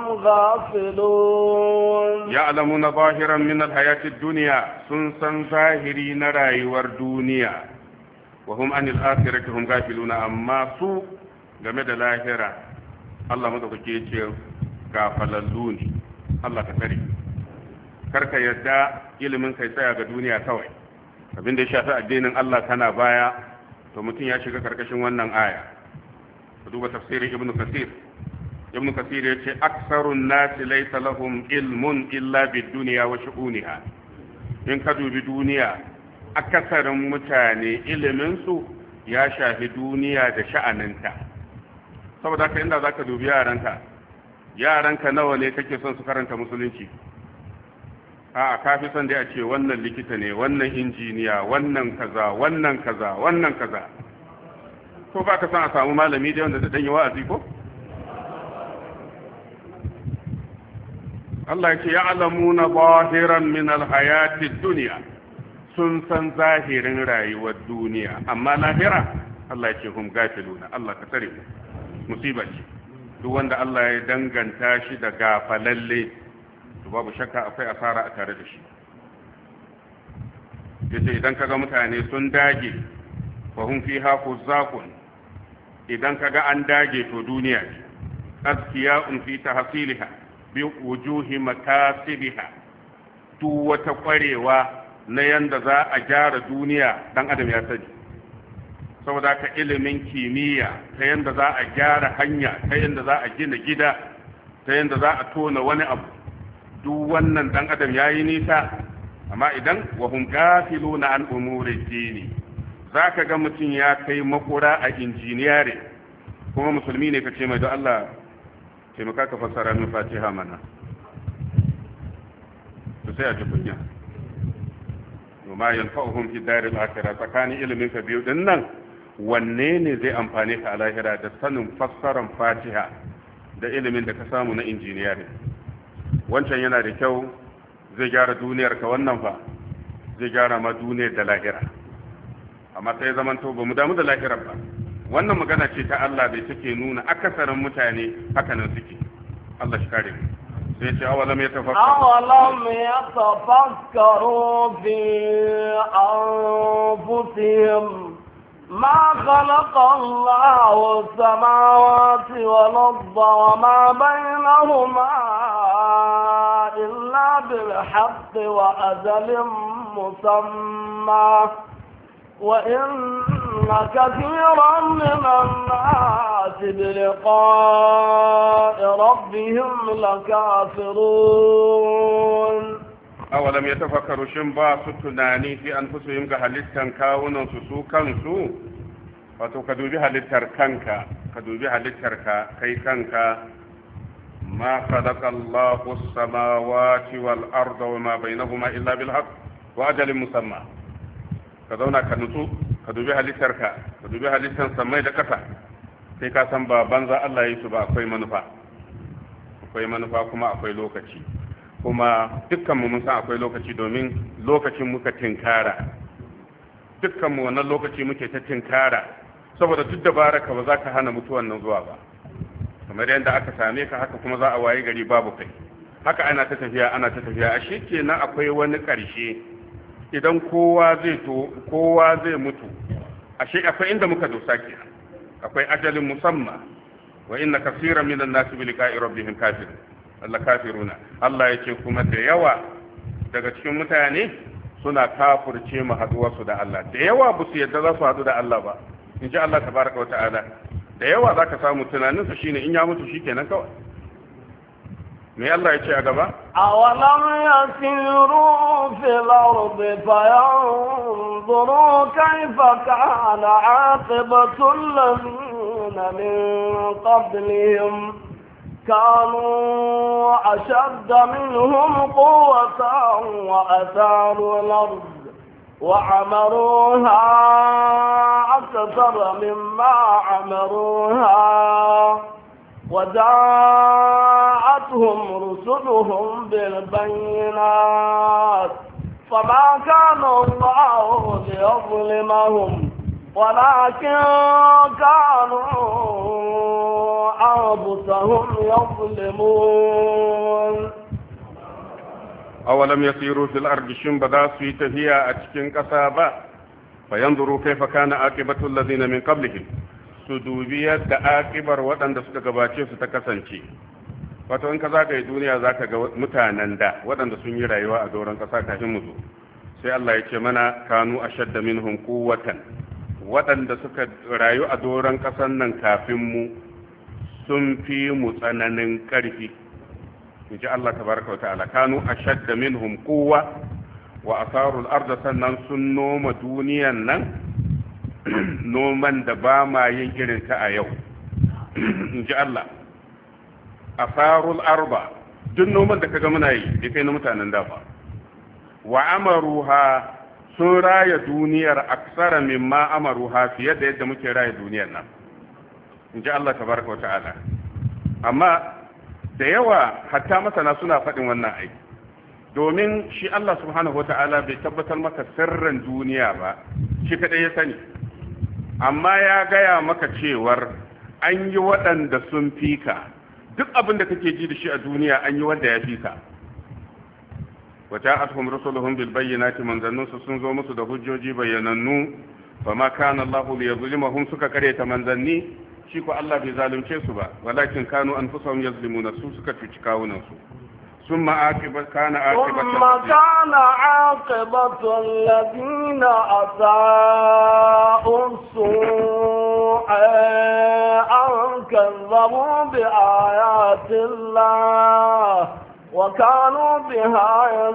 Speaker 2: غافلون.
Speaker 1: يعلمون ظاهرا من الحياة الدنيا، سنسا ظاهرين رايور دنيا، وهم عن الآخرة هم غافلون. أما سوء جمد الآخرة الله مدوكي يجي غافلون. الله كتري karka yadda ilimin kai tsaya ga duniya kawai, abin da ya shafi addinin Allah kana baya, to mutum ya shiga karkashin wannan aya. Ka duba tafsirin Ibn Kathir. Ibn Kathir ya ce aksarun nasi laysa lahum ilmun illa bid-dunya wa shu'uniha. In ka dubi duniya, akasarin mutane ilimin su ya shafi duniya da sha'aninta. Saboda haka inda zaka dubi yaranka nawa ne kake son su karanta musulunci? a kafi son dai a ce wannan likita ne, wannan injiniya, wannan kaza, wannan kaza, wannan kaza. ko ba ka san a samu malami da wanda zai yi wa'azi ko? Allah ya ce ya'lamuna zahiran min alhayati dunya, sun san zahirin rayuwar duniya, amma lahira Allah ya ce hum gafiluna. Allah ka tsare mu, musiba ce duk wanda Allah ya danganta shi da gafalalle, to babu shakka akwai asara a tare da shi. yace idan kaga mutane sun dage fa hum fiha khuzaqun, idan kaga an dage to duniya ce. azkiya'un fi tahsiliha bi wujuhi makasibiha, duk wata kwarewa na yanda za a gyara duniya dan adam ya sani. saboda ka ilimin kimiyya ta yanda za a gyara hanya, ta yanda za a gina gida, ta yanda za a tona wani abu, duk wannan dan adam yayi nisa. amma idan wahum gafiluna an umuri dini, zaka ga mutum ya kai makura a injiniyare kuma musulmi ne, ka ce mai don Allah taimaka ka fassara min Fatiha mana, to sai a ji kunya. ma yanfa'uhum fi daril akhirah, tsakanin ilimin ka biyu din nan wanne ne zai amfane ka a lahira, da sanin fassaran Fatiha da ilimin da ka samu na injiniyare? Wancan yana da kyau, zai gyara duniyar ka, wannan fa zai gyara ma duniyar da lahira. amma sai zamanto ba mu damu da lahirar ba. wannan magana ce ta Allah da take nuna akasarin mutane haka nan suke. Allah shi kare mu. sai ce awalam yatafakkaru
Speaker 2: fi anfusihim ما خلق الله السماوات والأرض وما بينهما إلا بالحق وأجل مسمى وإن كثيرا من الناس بلقاء ربهم لكافرون
Speaker 1: أولم يتفكروا شنبا ستناني في أنفسهم كهلتن كاونا سوكانسو wato ka dubi halittar kanka ka dubi halittarka kai kanka ma khalaqa Allahu as-samawati wal arda wa ma bainahuma illa bil haqq wa ajalin musamma ka zauna ka nutsu ka dubi halittarka ka dubi halittar samai da kasa sai ka san ba banza Allah ya yi su ba akwai manufa kuma akwai lokaci kuma dukkanmu mun san akwai lokaci domin lokacin muka tinkara dukkanmu wannan lokaci muke ta tinkara saboda duk dabaraka ba za ka hana mutuwan nan zuwa ba kamar yadda aka same ka haka kuma za a waye gari babu kai haka ana ta tafiya ashe kenan akwai wani ƙarshe idan kowa zai mutu ashe akwai inda muka dosa kenan akwai ajalin musamma wa inna kaseeran minan nasi bi liqa'i rabbihim kafiruna Allah yake kuma da yawa daga cikin mutane suna kafirce mu haduwarsu da Allah da yawa ba su yadda za su hadu da Allah ba in ji Allah tabaraka wata'ala da yawa za ka samu tunaninsa shine in ya mutu shi kenan kawai me Allah ya ce a gaba
Speaker 2: awalam yasiru fil ardi fayanzuru kayfa kana aqibatu alladhina min qablihim كانوا أشد منهم قوة وأثاروا الأرض وعمروها أكثر مما عمروها وجاءتهم رسلهم بالبينات فما كان الله ليظلمهم ولكن كانوا أنفسهم يظلمون
Speaker 1: أولم يسيروا في الأرض شنبدا سويتهيا أتشكين كسابا فينظروا كيف كان عاقبة الذين من قبلهم سدوبية عاقبر وطن دسك gabace su ta kasance wato in ka zagaye duniya zaka ga mutanen da waɗanda sun yi rayuwa a doron ƙasa kafin mu zo sai Allah ya ce mana kanu ashadda minhum quwwatan waɗanda suka rayu a doron ƙasan nan kafin mu sun fi mu tsananin ƙarfi in ji Allah tabaraka wa ta'ala kanu ashadda minhum quwwa wa asarul arda sannan sun noma duniyan nan noman da ba ma yin irin ta a yau in ji Allah asarul arda duk noman da kaga muna yi bai kai na mutanen da ba wa amaruha sun raya duniyar aksara mimma amaruha fiye da yadda muke raya duniyar nan in ji Allah tabaraka wa ta'ala amma da yawa hatta masana suna faɗin wannan aiki domin shi Allah subhanahu wa ta'ala bai tabbatar maka sirrin duniya ba shi kadai ya sani amma ya gaya maka cewar an yi waɗanda sun fi ka duk abin da kake ji da shi a duniya an yi wanda ya fi ka وجاءتهم رسلهم بالبينات من ظنوا sun zo musu da hujjoji bayyanannu fama kana Allahu liyazlimahum suka kareta manzanni shi ko Allah bai zalunce su ba walakin kanu anfusahum yazlimuna su suka cuci kawunan su ثم كان عاقبة الذين أساءوا السوء أن كذبوا بآيات الله وكانوا بها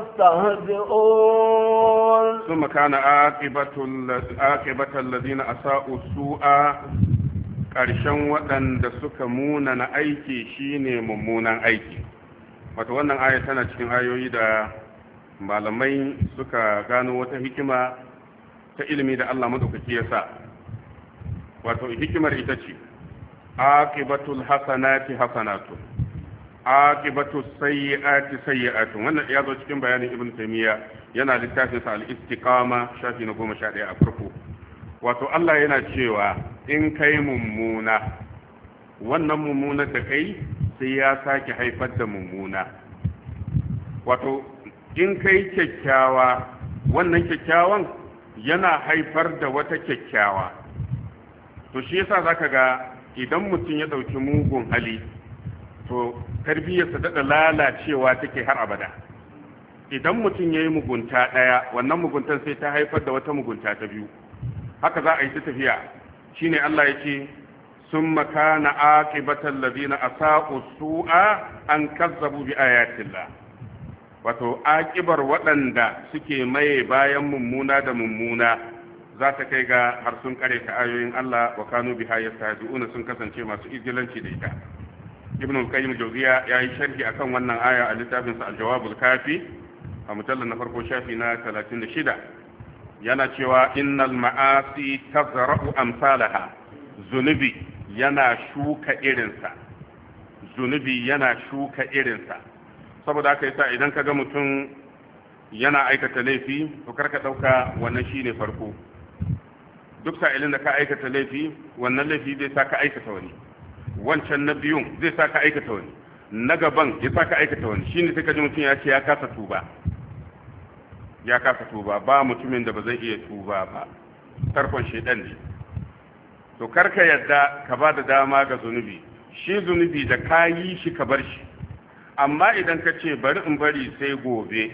Speaker 1: يستهزئون ثم كان عاقبة الذين أساءوا السوء ƙarshen waɗanda suka munana aiki shine mummunan aiki wato wannan aya tana cikin ayoyi da malamai suka gano wata hikima ta ilimi da Allah madaukaki ya sa wato hikimar ita ce aqibatul hasanati hasanatun aqibatu sayyi'ati sayyi'atun wannan ya zo cikin bayanin ibn taymiya yana littafin sa al-istiqama shafi na 11 a farko wato Allah yana cewa in kai mummuna wannan mummunar da kai sai ya sake haifar da mummuna wato in kai kyakkyawa wannan kyakkyawan yana haifar da wata kyakkyawa to shi yasa zaka ga idan mutum ya dauki mugun hali to tarbiyyarsa daɗa lalacewa take har abada idan mutum ya yi mugunta ɗaya wannan muguntan sai ta haifar da wata mugunta ta biyu haka za a yi ta tafiya shine Allah yake summa kana aqibatal ladina asa'u su'a an kazzabu bi ayatillah wato aqibar waɗanda suke maye bayan mummuna da mummuna za ta kai ga har sun kare ta ayoyin Allah wa kanu biha yastahzi'una sun kasance masu ijilanci da ita ibn al-qayyim jawziya yayi sharhi akan wannan aya a littafin sa al-jawab al-kafi a mujallal na farko shafi na 36 yana cewa innal ma'asi tazra'u amsalaha zunubi yana shuka irinsa saboda haka yasa idan kaga mutum yana aikata laifi to karka dauka wannan shine farko duk sa'ilin da ka aikata laifi wannan laifi zai sa ka aikata wani wancan na biyun zai sa ka aikata wani na gaban ya sa ka aikata wani shine sai ka ji mutum ya ce ya kasa tuba ba mutumin da ba zai iya tuba ba tarkon shedan ne to karka yadda ka ba da dama ga zunubi shi zunubi da ka yi shi ka bar shi amma idan ka ce bari in bari sai gobe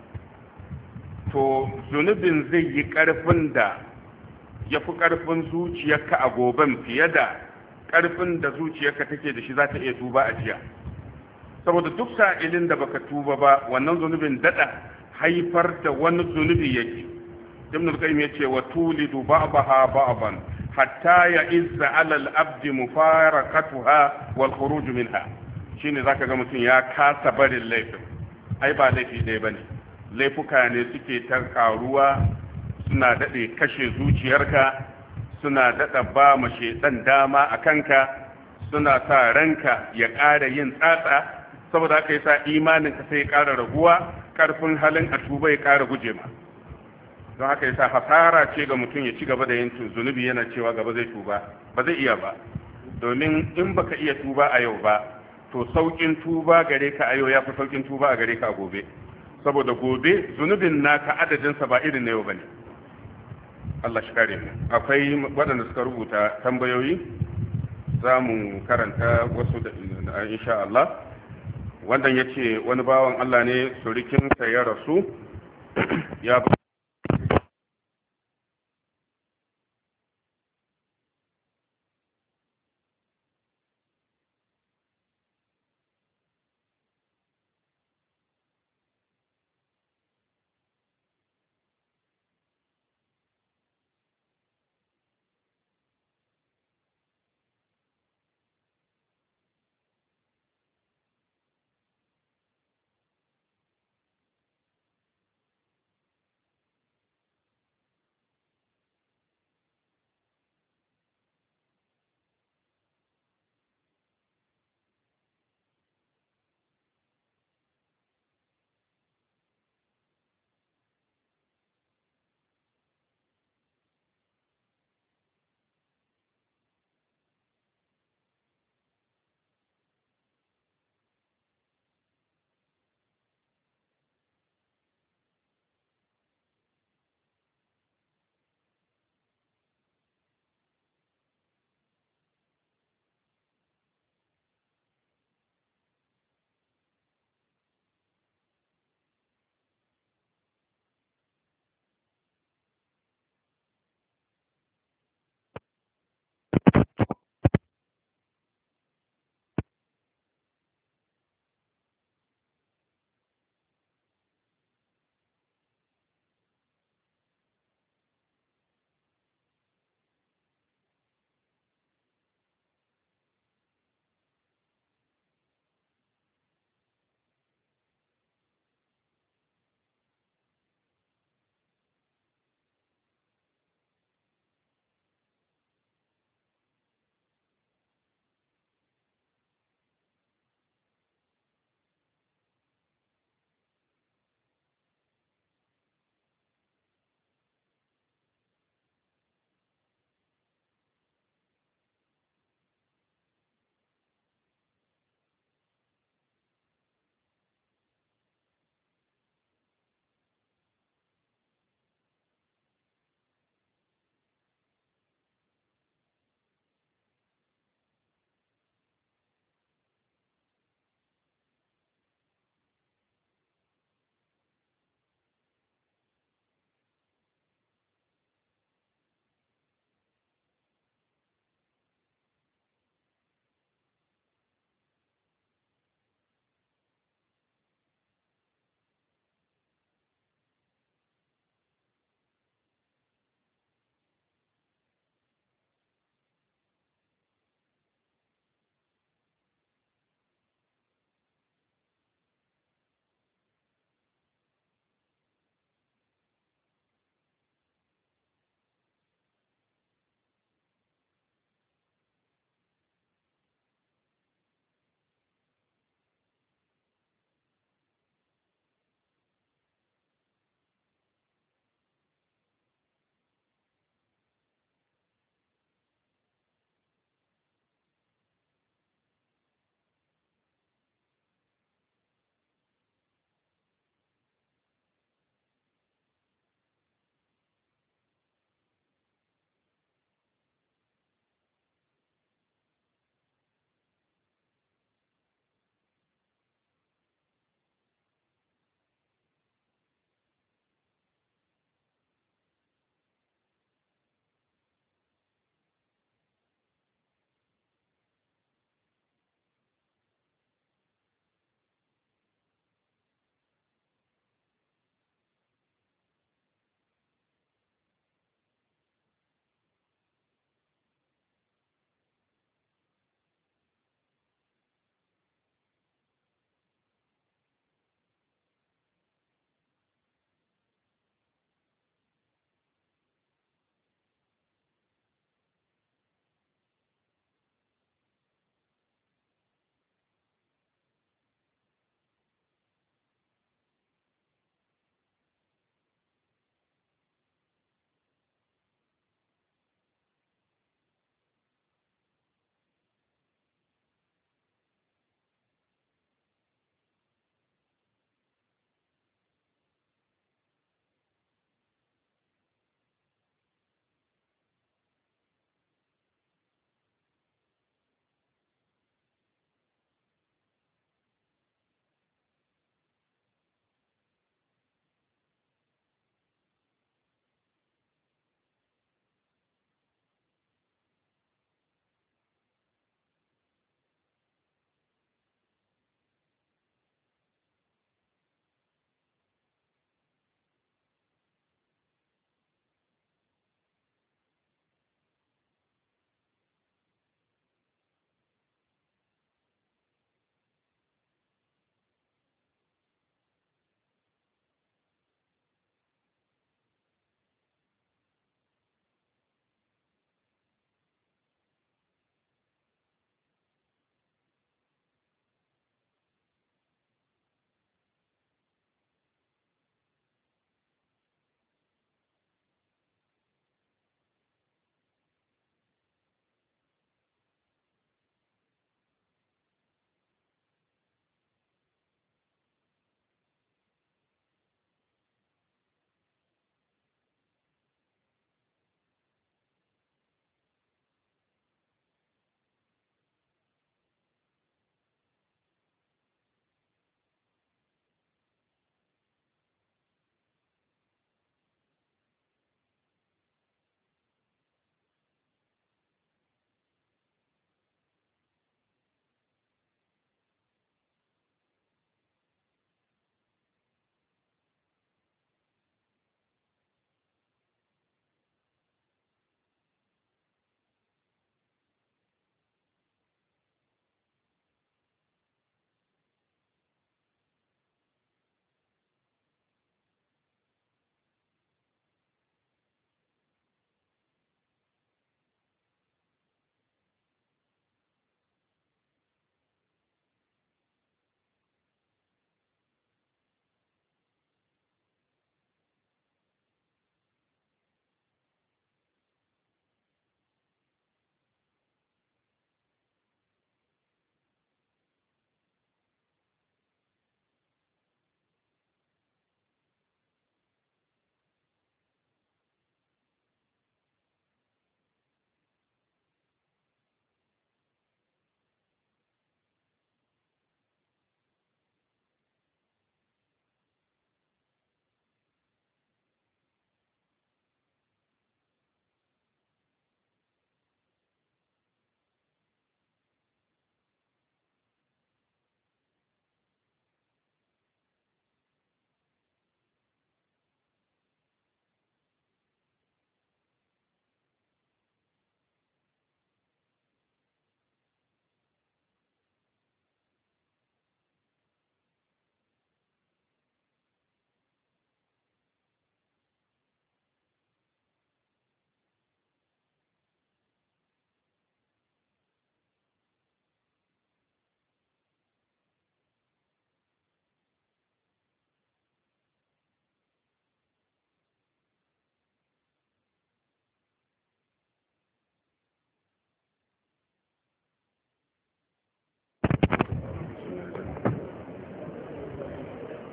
Speaker 1: to zunubin zai yi karfin da ya fi ƙarfin zuciyarka a goben fiye da ƙarfin da zuciyarka take da shi za ta iya tuba a jiya saboda duk sa'ilin da baka tuba ba wannan zunubin daɗa haifar da wani zunubi yake ibn al-qayyim yace wa tulidu ba'daha ba'dan hatta ya izza 'ala al-abdi mufaraqatuha wal khuruj minha shine zaka ga mutum ya kasa barin laifin ai ba laifi ɗaya bane laifuka ne suke ta karuwa suna daɗe kashe zuciyarka suna daɗa ba ma shaidan dama a kanka suna sa ranka ya ƙara yin tsatsa saboda haka yasa imaninka sai ya ƙara raguwa ƙarfin halin a tuba ya ƙara guje ma don haka yasa hasara ce ga mutum ya ci gaba da yin zunubi yana cewa gaba zai tuba ba zai iya ba domin in baka iya tuba a yau ba to saukin tuba gare ka a yau ya fi saukin tuba a gare ka a gobe saboda gobe zunubin naka adadinsa ba irin na yau bane Allah shi kare mu akwai waɗanda suka rubuta tambayoyi za mu karanta wasu da insha Allah wannan yace wani bawan Allah ne surikinsa ya rasu ya